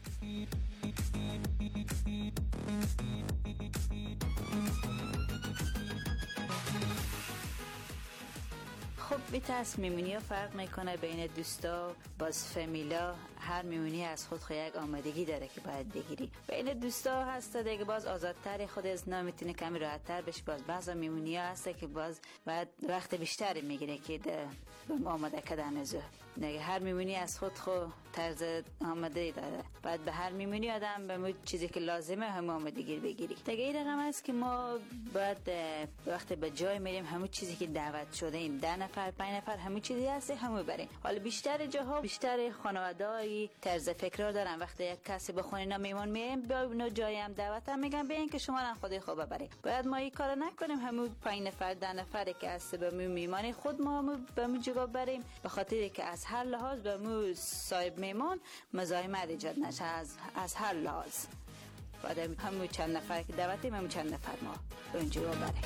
S1: خب بیتاس میمونی ها فرق میکنه بین دوستا باز فامیلا. هر میمونی از خود یک آمادگی داره که باید بگیری. بین دوستا هست دیگه باز آزادتر، خود از نمیتونه کمی راحتتر بشی. باز بعضا میمونی ها هست که باز باید وقت بیشتری میگیره که به آماده کردن از دیگه. هر میمونی از خود طرز آماده داره. بعد به هر میمونی آدم به چیزی که لازمه هم آمادگی بگیری. دیگه این رقم است که ما باید وقتی به جای میریم همون چیزی که دعوت شده ایم 10 نفر 5 نفر همون چیزی هست همون بریم. حالا بیشتر جاها بیشتر خانواده‌ای طرز فکر دارن وقتی یک کسی به خونه اینا میمون میایم با جای هم دعوت هم میگن بیاین که شما را خود خوب ببرید. باید ما این کارو نکنیم همون 5 نفر 10 نفری که هست به میمانی خود ما به اون جگا بریم، به خاطر که از هر لحاظ به مو صاحب میمان مزاحمت ایجاد نشه از هر لحاظ. بعد همون چند نفر که دعوتیم همون چند نفر ما به اون جگا بریم.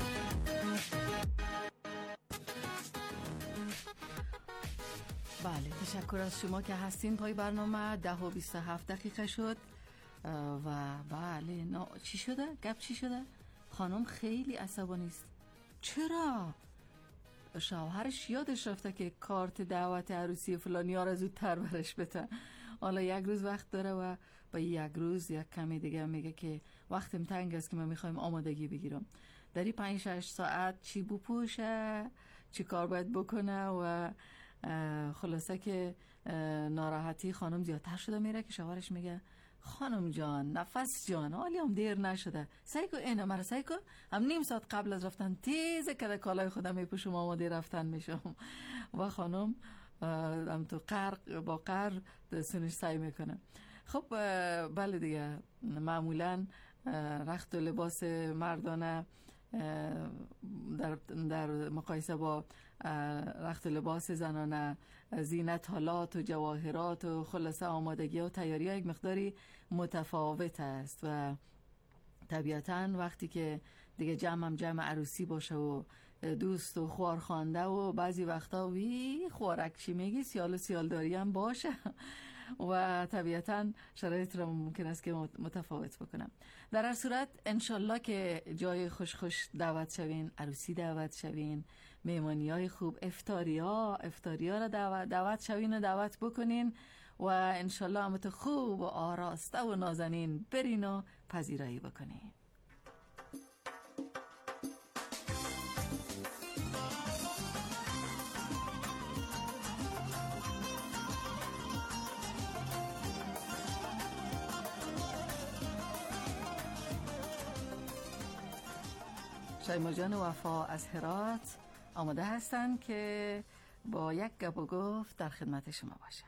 S16: بله، تشکر از شما که هستین. پای برنامه 10:27 شد و بله چی شده؟ گپ چی شده؟ خانم خیلی عصبانی است. چرا؟ شوهرش یادش رفته که کارت دعوت عروسی فلانی ها را زودتر برش بده. حالا یک روز وقت داره و با یک روز یک کمی دیگه میگه که وقتم تنگ است که من میخوایم آمادگی بگیرم. داری 5-6 ساعت چی بپوشه، چی کار باید بکنه و خلاصه که ناراحتی خانم زیادتر شده میره که شوهرش میگه خانم جان، نفس جان، حالی هم دیر نشده، سعی کن اینه مرا سعی کن هم نیم ساعت قبل از رفتن تیزه که کالای خودم میپوشم آماده رفتن میشم. و خانم هم تو با قهر سنش سعی میکنه. خب بله دیگه، معمولا رخت و لباس مردانه در مقایسه با رخت و لباس زنانه، زینت حالات و جواهرات و خلاصه آمادگی و تیاری ها یک مقداری متفاوت است و طبیعتاً وقتی که دیگه جمع عروسی باشه و دوست و خوار خوانده و بعضی وقتا خوارک چی میگی سیالداری هم باشه و طبیعتاً شرایط را ممکن است که متفاوت بکنم. در هر صورت انشالله که جای خوش دعوت شوین، عروسی دعوت شوین، مهمانی های خوب، افطاری ها را دعوت شوین و دعوت بکنین و انشالله همت خوب و آراسته و نازنین برین و پذیرایی بکنین. شایما جان وفا از هرات آماده هستن که با یک گپ و گفت در خدمت شما باشن.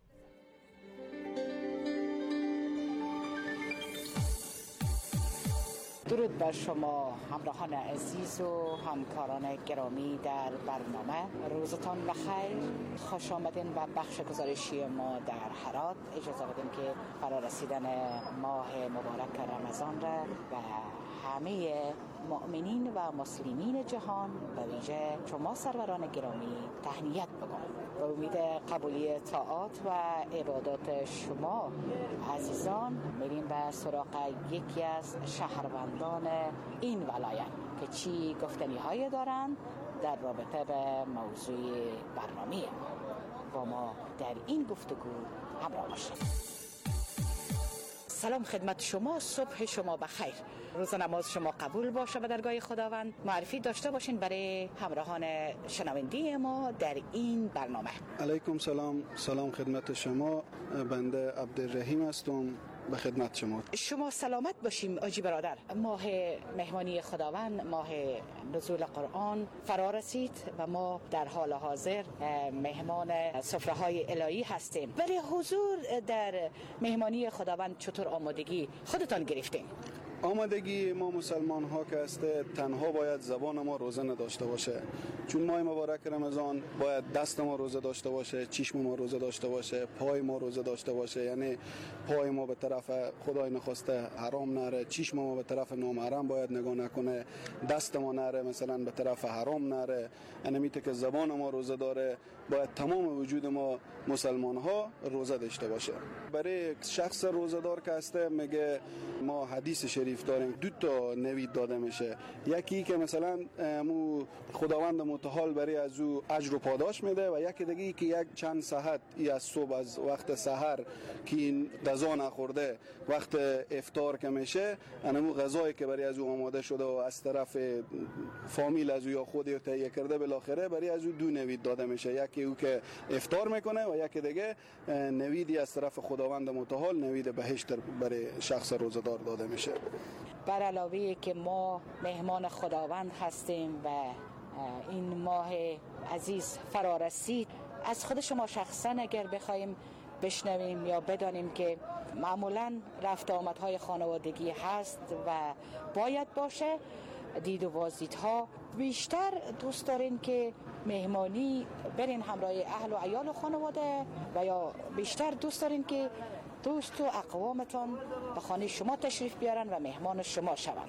S3: درود بر شما همراهان عزیز و همکاران گرامی در برنامه. روزتان بخیر، خوش آمدین به بخش گزارشی ما در هرات. اجازه بدیم که برای رسیدن ماه مبارک رمضان را به همه مؤمنین و مسلمین جهان به ویژه شما سروران گرامی تهنیت بگویم. به امید قبولی طاعات و عبادات شما عزیزان میریم به سراغ یکی از شهروندان این ولایت که چی گفتنی های دارن در رابطه به موضوع برنامه ما. با ما در این گفتگو همراه باشید. سلام خدمت شما، صبح شما بخیر، روز نماز شما قبول باشه به درگاه خداوند. معرفی داشته باشین برای همراهان شنونده ما در این برنامه.
S2: علیکم سلام خدمت شما، بنده عبدالرحیم هستم به خدمت شما.
S3: شما سلامت باشیم آجی برادر. ماه مهمانی خداوند، ماه نزول قرآن فرا رسید و ما در حال حاضر مهمان سفره های الهی هستیم. برای حضور در مهمانی خداوند چطور آمادگی خودتان گرفتین؟
S2: آمادگی ما مسلمان ها که است تنها باید زبان ما روزه نداشته باشه، چون ماه مبارک رمضان باید دست ما روزه داشته باشه، چشم ما روزه داشته باشه، پای ما روزه داشته باشه. یعنی پای ما به طرف خدای نخواسته حرام نره، چشم ما به طرف نامحرم باید نگاه نکنه، دست ما نره مثلا به طرف حرام نره. یعنی میته که زبان ما روزه داره، باید تمام وجود ما مسلمان ها روزه داشته باشه. برای شخص روزه دار که است میگه ما حدیث شریف داریم، دو تا نوید داده میشه. یکی که مثلا خداوند متعال برای از او اجر و پاداش میده، و یکی دیگه که یک چند ساعت از صبح، از وقت سحر که این غذا نخورده وقت افطار که میشه، انمو غذایی که برای از او آماده شده و از طرف فامیل از او یا خودی تهیه کرده بالاخره برای از او دو نوید داده میشه. یکی او که افطار میکنه و یکی دیگه نویدی از طرف خداوند متعال، نوید بهشت برای شخص روزدار داده میشه.
S3: بر علاوه که ما مهمان خداوند هستیم و این ماه عزیز فرا رسید، از خود شما شخصا اگر بخوایم بشنویم یا بدانیم که معمولا رفت آمدهای خانوادگی هست و باید باشه، دید و بازدیدها، بیشتر دوست دارین که مهمانی برین همراه اهل و عیال و خانواده، و یا بیشتر دوست دارین که دوست و اقوامتان به خانه شما تشریف بیارن و مهمان شما شوند؟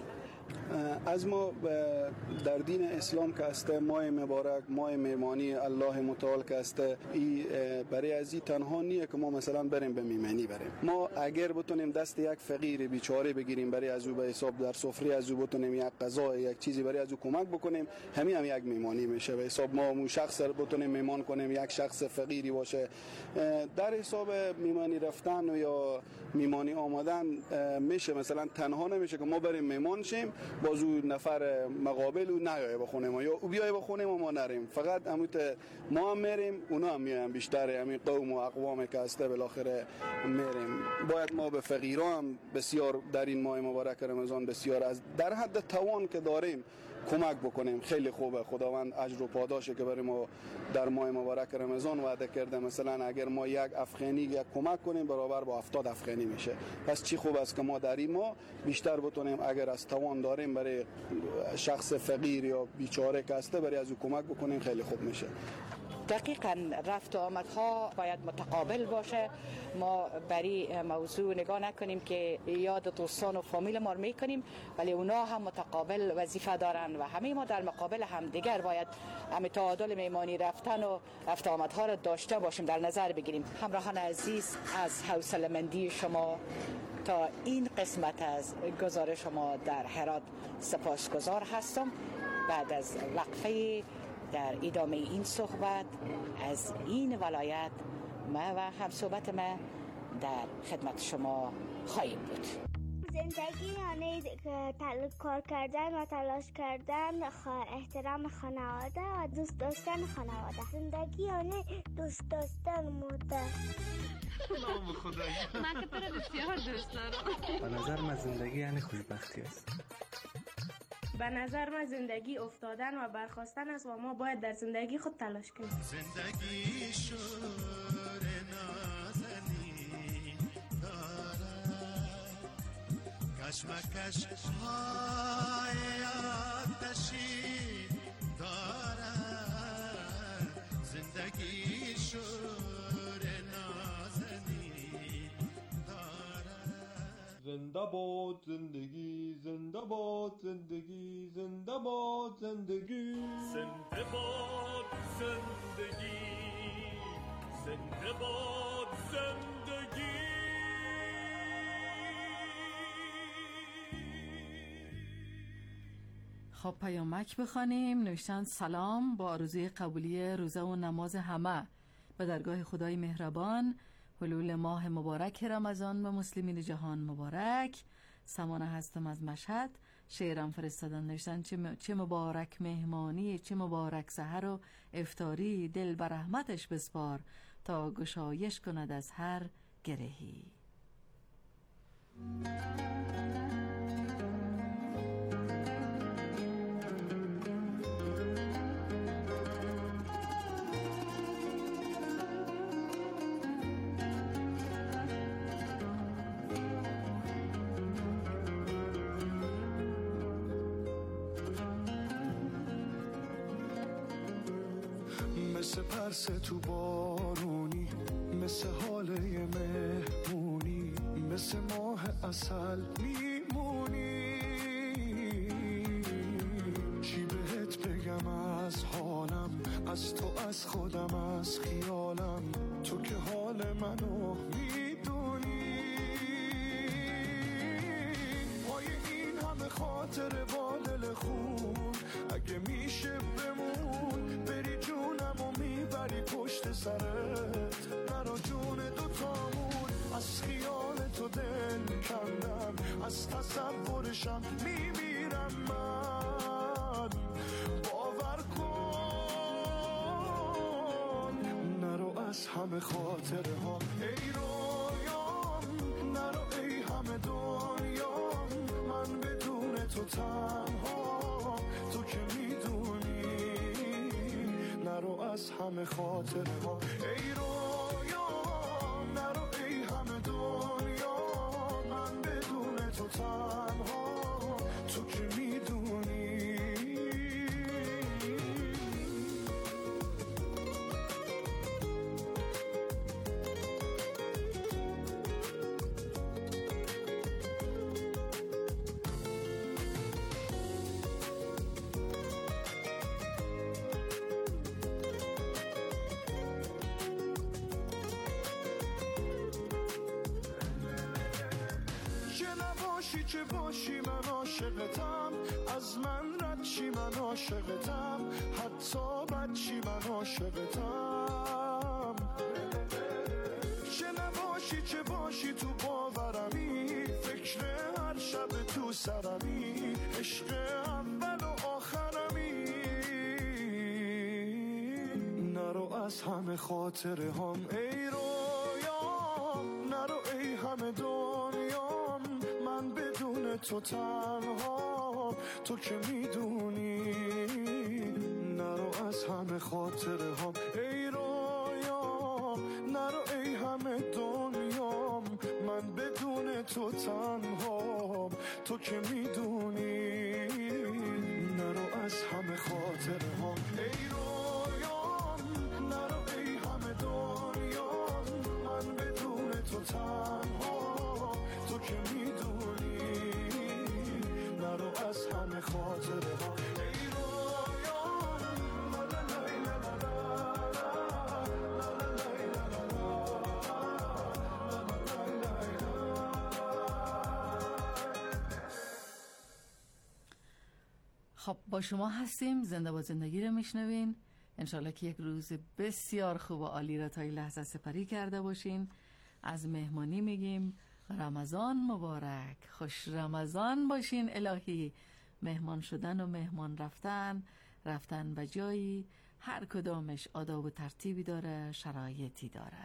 S2: از ما در دین اسلام که است ماه مبارک، ماه مهمانی الله متعال که است، برای ازی تنها نیه که ما مثلا بریم به میمنی بریم. ما اگر بتونیم دست یک فقیر بیچاره بگیریم برای از او به حساب در سفره از او بتونیم یک غذا یک چیزی برای از او کمک بکنیم، همین هم یک میمانی میشه به حساب ما. اون شخص رو بتونیم میمان کنیم، یک شخص فقیری باشه، در حساب میمانی رفتن و یا میمانی آمدن میشه. مثلا تنها نمیشه که ما بریم میمان شیم باز او نفر مقابل او نیایه بخونه ما، یا او بیایه بخونه ما نریم. فقط اموت ما هم میریم، اونا هم میایم، بیشتر همین قوم و اقوام که هسته بالاخره میریم. باید ما به فقیران هم بسیار در این ماه مبارک رمضان بسیار از در حد توان که داریم کمک بکنیم. خیلی خوبه، خداوند اجر و پاداشه که برای ما در ماه مبارک رمضان وعده کرده. مثلا اگر ما یک افغانی یک کمک کنیم برابر با 70 افغانی میشه. پس چی خوب است که ما در این ماه بیشتر بتونیم اگر از توان داریم برای شخص فقیر یا بیچاره که هسته برای از او کمک بکنیم، خیلی خوب میشه.
S3: دقیقاً رفت و آمدها باید متقابل باشه. ما برای موضوع نگاه نکنیم که یاد دوستان و فامیل ما رو میکنیم، ولی اونا هم متقابل وظیفه دارن و همه ما در مقابل هم دیگر باید همه تعادل میمانی رفتن و رفت و آمدها رو داشته باشیم، در نظر بگیریم. همراهان عزیز، از حوصله‌مندی شما تا این قسمت از گزارش شما در هرات سپاسگزار هستم. بعد از وقفه در ادامه این صحبت از این ولایت ما و هم صحبت ما در خدمت شما خواهیم بود.
S4: زندگی یعنی کار کردن و تلاش کردن، احترام خانواده و دوست داشتن خانواده. زندگی یعنی دوست داشتن مادر.
S8: من که تو رو بسیار دوست دارم.
S24: به نظر من زندگی یعنی خوشبختی است.
S25: به نظر من زندگی افتادن و برخاستن است و ما باید در زندگی خود تلاش کنیم.
S18: زندگی شور نازنین دارد، کشمکش های آتشین دارد. زندگی شور نازنین دارد.
S26: زنده باد زندگی، زنده باد زندگی، زنده باد زندگی،
S27: زنده باد زندگی، زنده باد زندگی.
S16: خب پیامک بخوانیم. نوشتن سلام، با آرزوی قبولی روزه و نماز همه به درگاه خدای مهربان حلول ماه مبارک رمضان و مسلمین جهان مبارک. سمانه هستم از مشهد. شعرم فرستادن نوشتن چه مبارک مهمانی، چه مبارک سحر و افطاری، دل بر رحمتش بسپار تا گشایش کند از هر گرهی.
S9: مثل پرس تو بارونی، مثل حاله مهمونی، مثل ماه عسل میمونی. چی بهت بگم از حالم، از تو، از خودم، از خیالم، تو که حال منو میدونی. پای این همه خاطر با دل خون، اگه میشه بمون بری جونم و میبری پشت سرت، نرا جون دوتامون. از خیال تو دل کندم، از تصورشم میمیرم من. باور کن نرو از همه خاطره ها ای رویام، نرو ای همه دنیام، من بدون تو تنها، تو که میدونی. نرو از همه خاطره ها ای رویام، نرو ای همه دنیا، من بدون تو تنها، تو که میدونی. چه باشی من عاشقتم، از من رد چی من عاشقتم، حتی بد چی من عاشقتم. چه نباشی چه باشی تو باورمی، فکر هر شب تو سرمی، عشق اول و آخرمی. نرو از همه خاطره هم ای رویام، نرو ای همه دنیام، من بدون تو تنها، تو که میدونی. نرو از همه خاطره هم ای رویام، نرو ای همه دنیام، من بدون تو تنها، تو که میدونی. نرو از همه خاطره هم ای رویام، نرو ای همه دنیام، من بدون تو تنها، تو که میدونی. نرو از همه خاطره ها ای رویام، لا لا لا لا
S16: خب با شما هستیم، زنده با زندگی رو میشنوین. انشالله که یک روز بسیار خوب و عالی را تا این لحظه سپری کرده باشین. از مهمانی میگیم رمضان مبارک، خوش رمضان باشین. الهی مهمان شدن و مهمان رفتن به جایی، هر کدامش آداب و ترتیبی داره، شرایطی داره.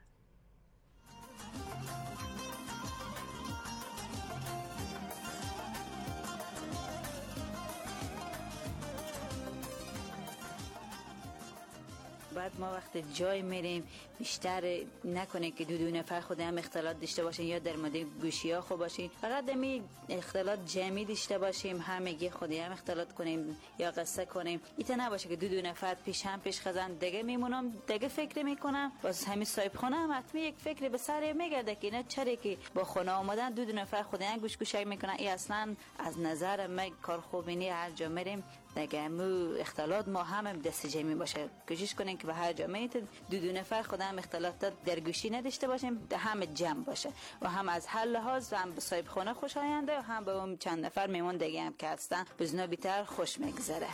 S1: بعد ما وقت جای میریم بیشتر نکنه که دو نفر خود هم اختلاط داشته باشین یا در مورد گوشی ها خوب باشین، فقط دمی اختلاط جمعی داشته باشیم، همگی خودی هم اختلاط کنیم یا قصه کنیم. ایتا نباشه که دو نفر پیش هم پیش خزن دیگه میمونم دیگه فکر میکنم باز همین صاحب خونه هم حتمی یک فکری به سر میگرده که اینا چرا که با خونه آمدن دو نفر خودی هم گوشک میکنن. این اصلا از نظر من کار خوبی نیست. هر جا میریم دیگه مو اختلاط ما هم دست جمعی باشه، کوشش کنین که به هر جا میرید دو نفر خودم هم اختلاطات در گوشی نداشته باشیم، همه جمع باشه و هم از هر لحاظ هم به صاحب خونه خوش آینده و هم به اون چند نفر میمون دیگه هم که هستن بزنا بیتر خوش میگذره.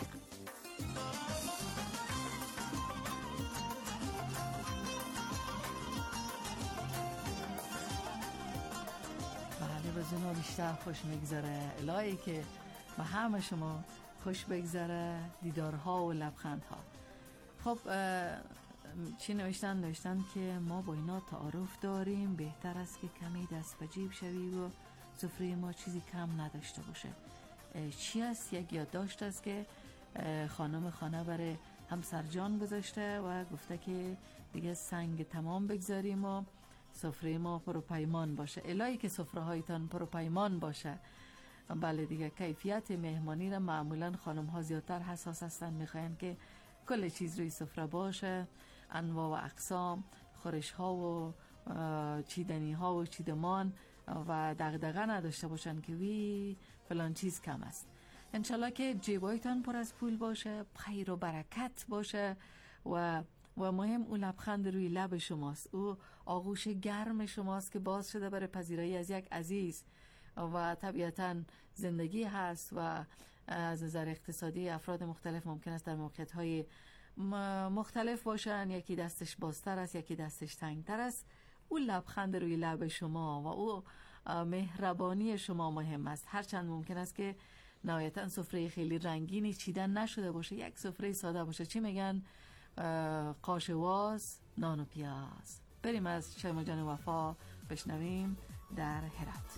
S16: آرزونا بیشتر خوش میگذره. الهی که به همه شما خوش بگذره، دیدارها و لبخندها. خب چی نوشتن که ما با اینا تعارف داریم، بهتر است که کمی دست به جیب شوی و سفره ما چیزی کم نداشته باشه. چی است؟ یک یادداشت است که خانم خانه برای همسر جان گذاشته و گفته که دیگه سنگ تمام بگذاریم و سفره ما پروپیمان باشه. الهی که سفره هایتان پروپیمان باشه. بله دیگه، کیفیت مهمانی را معمولا خانم ها زیادتر حساس هستن، میخواین که کل چیز روی سفره باشه، انواع و اقسام، خورش ها و چیدنی ها و چیدمان و دغدغه نداشته باشن که وی فلان چیز کم است. انشالله که جیبایتان پر از پول باشه، خیر و برکت باشه و مهم اون لبخند روی لب شماست، او آغوش گرم شماست که باز شده برای پذیرایی از یک عزیز. و طبیعتاً زندگی هست و از نظر اقتصادی افراد مختلف ممکن است در موقعیت‌های مختلف باشن، یکی دستش بازتر است، یکی دستش تنگتر است. اون لبخند روی لب شما و او مهربانی شما مهم است. هرچند ممکن است که نهایتاً سفره خیلی رنگینی چیدن نشده باشه، یک سفره ساده باشه. چی میگن؟ قاشواز، نان و پیاز. بریم از شیما جان وفا بشنویم در هرات.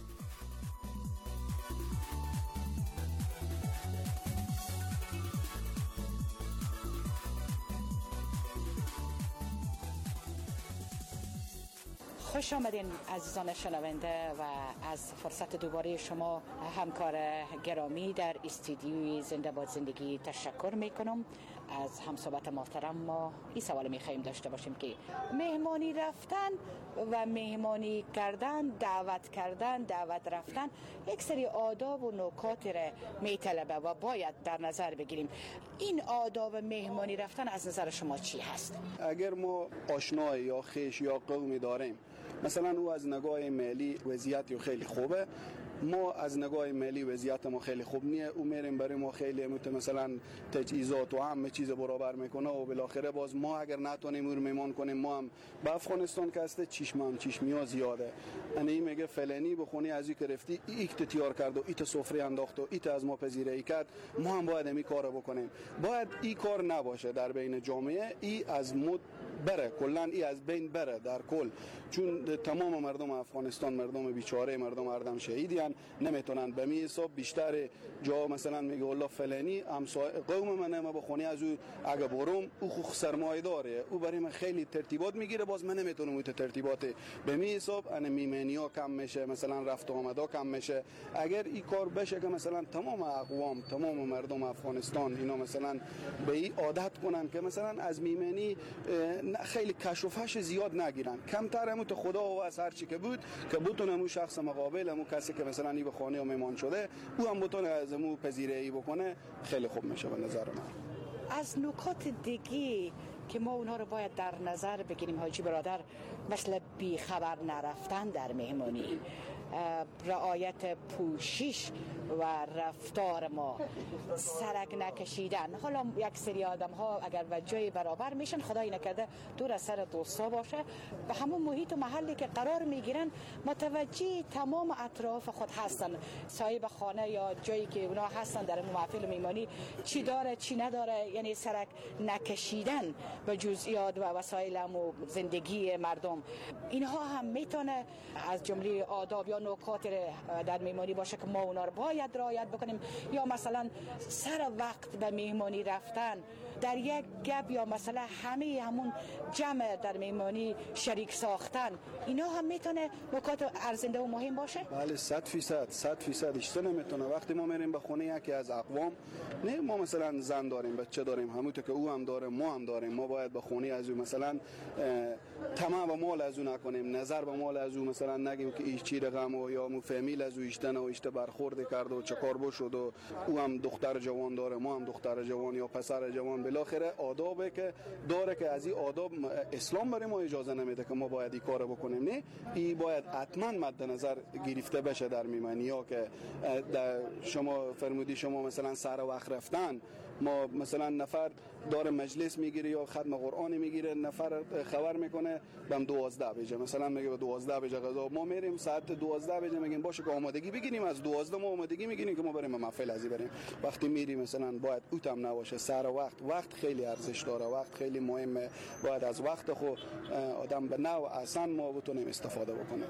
S3: خوش آمدین عزیزان شنونده و از فرصت دوباره شما همکار گرامی در استودیوی زنده باد زندگی تشکر میکنم. از همصحبت محترم ما این سوال میخوایم داشته باشیم که مهمانی رفتن و مهمانی کردن، دعوت رفتن یک سری آداب و نکات را میطلبه و باید در نظر بگیریم. این آداب مهمانی رفتن از نظر شما چی هست؟
S2: اگر ما آشنایی یا خویش یا قومی داریم، مثلا او از نگاه مالی وضعیت خیلی خوبه، ما از نگاه مالی وضعیت ما خیلی خوب نیه، او میریم برای ما خیلی مثلا تجهیزات و همه چیز برابر میکنه و بالاخره باز ما اگر نتونیم او رو میمان کنیم، ما هم به افغانستان که هسته چشمیا زیاده، یعنی میگه فلانی بخونی از این که رفتی ایت تیار کرد و ایت سفره انداخت و ایت از ما پذیرایی کرد، ما هم باید این کارو بکنیم. باید این کار نباشه در بین جامعه، ای از مد بره، کلا ای از بین بره در کل، چون تمام مردم افغانستان مردم بیچاره، مردم اردم شهیدیان، نمیتونن به می حساب بیشتر جا مثلا میگه الله فلانی قوم منه، ما بخونی از او اگه برم او خو سرمایه داره، او برای من خیلی ترتیبات میگیره، باز من نمیتونم اون ترتیبات به می حساب ان میمنیا کم میشه، مثلا رفت و آمدا کم میشه. اگر این کار بشه که مثلا تمام اقوام، تمام مردم افغانستان اینا مثلا به این عادت کنن که مثلا از میمنی خیلی کشفش زیاد نگیرن، کمتر همون تو خدا و از هر چی که بود که بتونه اون شخص مقابل، اون کسی که مثلا این به خانه و میمان شده، او هم بتونه از اون پذیرایی بکنه، خیلی خوب میشه به نظر من.
S3: از نکات دیگه که ما اونها رو باید در نظر بگیریم حاجی برادر، مثل بی خبر نرفتن در مهمانی، رعایت پوشش و رفتار ما، سرک نکشیدن. حالا یک سری آدم ها اگر و جای برابر میشن، خدای نکرده دور از سر دوستا باشه، به همون محیط و محلی که قرار میگیرن متوجه تمام اطراف خود هستن، صاحب خانه یا جایی که اونا هستن در محفل میمانی چی داره چی نداره، یعنی سرک نکشیدن به جزئیات و وسایل و زندگی مردم. اینها هم میتونه از جمله آداب یا نکات در میمانی باشه که ما اونا رو باید رعایت بکنیم. یا مثلا سر وقت به میمانی رفتن، در یک گپ یا مثلا همون جمع در میمانی شریک ساختن، اینا هم میتونه نکات ارزنده و مهم باشه.
S2: بله 100% اشتباه نمیتونه. وقتی ما میریم به خونه یکی از اقوام، نه ما مثلا زن داریم، بچه داریم، همونطور که او هم داره ما هم داریم، ما باید به خونه از او مثلا طمع به مال از او نکنیم، نظر به مال از او مثلا نگیم که ایش چی رقم و یا مو فامیل از او اشتنه و اشته برخورد کرد و چه کار بشد و او هم دختر جوان داره، ما هم دختر جوان یا پسر جوان. بالاخره آدابه که داره که از این آداب اسلام برای ما اجازه نمیده که ما باید این کارو بکنیم، نه این باید حتما مد نظر گرفته بشه در میمنی ها که شما فرمودی شما مثلا سر وقت رفتن ما مثلا نفر داره مجلس میگیره یا ختم قرآن میگیره، نفر خبر میکنه بهم 12 بجه، مثلا میگه به 12 بجه غذا، ما میریم ساعت 12 بجه میگیم باشه که آمادگی بگیریم، از 12 ما آمادگی میگیریم که ما بریم محفل ازی بریم. وقتی میریم مثلا باید اوتم نباشه، سر وقت خیلی ارزش داره، وقت خیلی مهمه، باید از وقت خود آدم به نوع احسن ما بتونیم استفاده بکنه.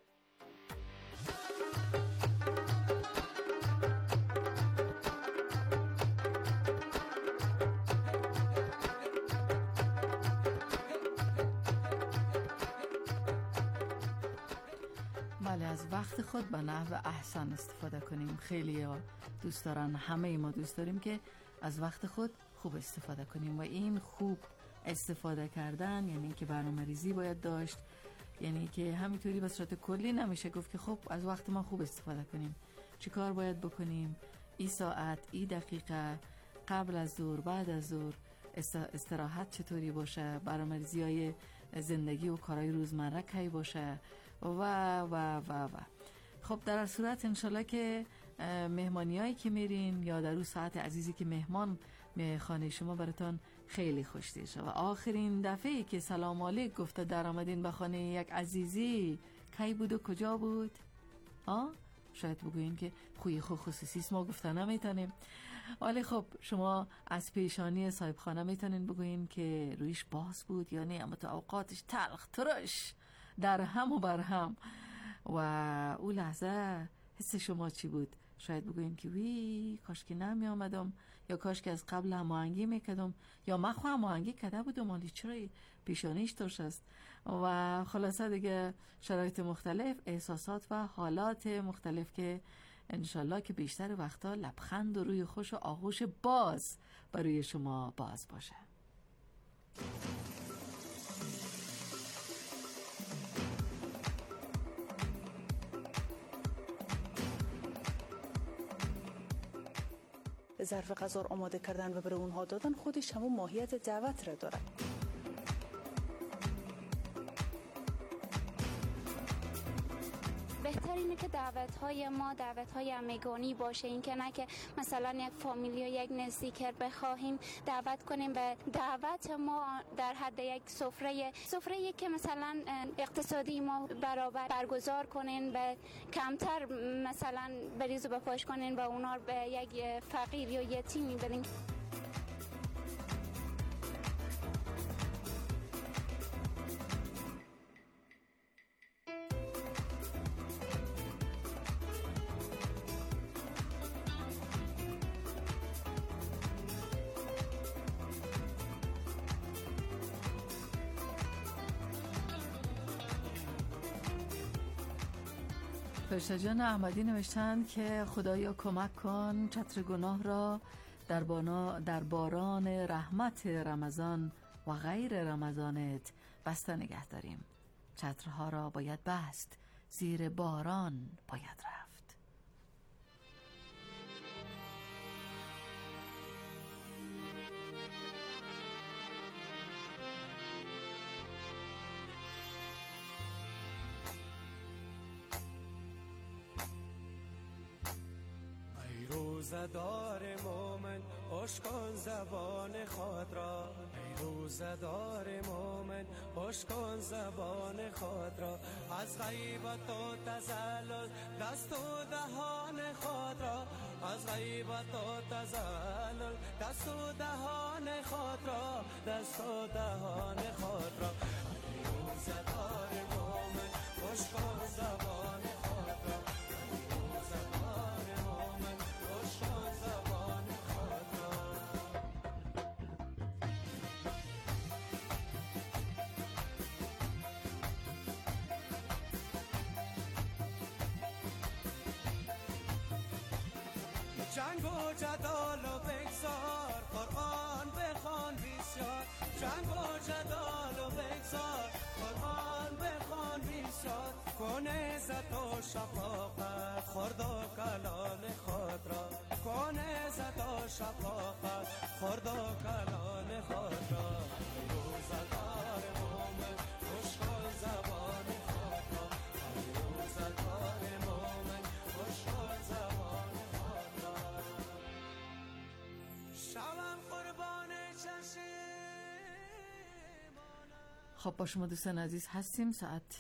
S16: بله، از وقت خود به نحو احسن استفاده کنیم. خیلی دوست دارن، همه ما دوست داریم که از وقت خود خوب استفاده کنیم و این خوب استفاده کردن یعنی که برنامه‌ریزی باید داشت، یعنی که همینطوری به صورت کلی نمیشه گفت که خب از وقت ما خوب استفاده کنیم، چی کار باید بکنیم، این ساعت، این دقیقه، قبل از ظهر، بعد از ظهر، استراحت چطوری باشه، برنامه‌ریزی‌های زندگی و کارهای روزمره کی باشه و و و و. خب در صورت انشالله که مهمانیایی که میرین یا در اون ساعت عزیزی که مهمان خانه شما براتون خیلی خوشتیه شد. و آخرین دفعه که سلام علیک گفته در آمدین به خانه یک عزیزی کی بود و کجا بود؟ شاید بگوین که خوی خصوصی ما گفته نمیتونیم، ولی خب شما از پیشانی صاحب خانه میتونین بگوین که رویش باز بود یا نه، اما تو اوقاتش تلخ ترش در هم و بر هم. و اون لحظه حس شما چی بود؟ شاید بگوین که وی کاش که نمی آمدم، یا کاش که از قبل هماهنگی میکردم، یا من خواهم هماهنگی کرده بودم ولی چرا پیشانیش ترش است. و خلاصه دیگه شرایط مختلف، احساسات و حالات مختلف که انشالله که بیشتر وقتا لبخند و روی خوش و آغوش باز برای شما باز باشه.
S5: ظرف غذا رو آماده کردن و برای اونها دادن خودش همون ماهیت دعوت را داره.
S7: بهتر اینه که دعوت‌های ما دعوت‌های همگانی باشه، این که نه که مثلا یک فامیلی یا یک نزدیک بخواهیم دعوت کنیم به دعوت ما در حد یک سفره که مثلا اقتصادی ما برابر برگزار کنین، به کمتر مثلا بریز و بپاش کنین و اونا رو به یک فقیر یا یتیمی بدین.
S16: فرشته جان احمدی نوشتند که خدایا کمک کن چتر گناه را در باران رحمت رمضان و غیر رمضانت بسته نگه داریم. چترها را باید بست، زیر باران باید رفت.
S18: روزدار مومن اشکان زبان خود را، ای روزدار مومن اشکان زبان خود را، از غیبت و تزلل دست و دهان خود را، از غیبت و تزلل دست و دهان خود را، دست و دهان خود را، ای روزدار مومن اشکان زبان خود را، جنگ و جدال و بگذار، قرآن بخوان بسیار، جنگ و جدال و بگذار، قرآن بخوان بسیار، کن عزت و شفاقت خرد و کلان خود را، کن عزت و شفاقت خرد و کلان خود را، روزدار مومن اشکال زبان خود را، روزدار مومن اشکال زبان خود را.
S16: خب با شما دوستان عزیز هستیم. ساعت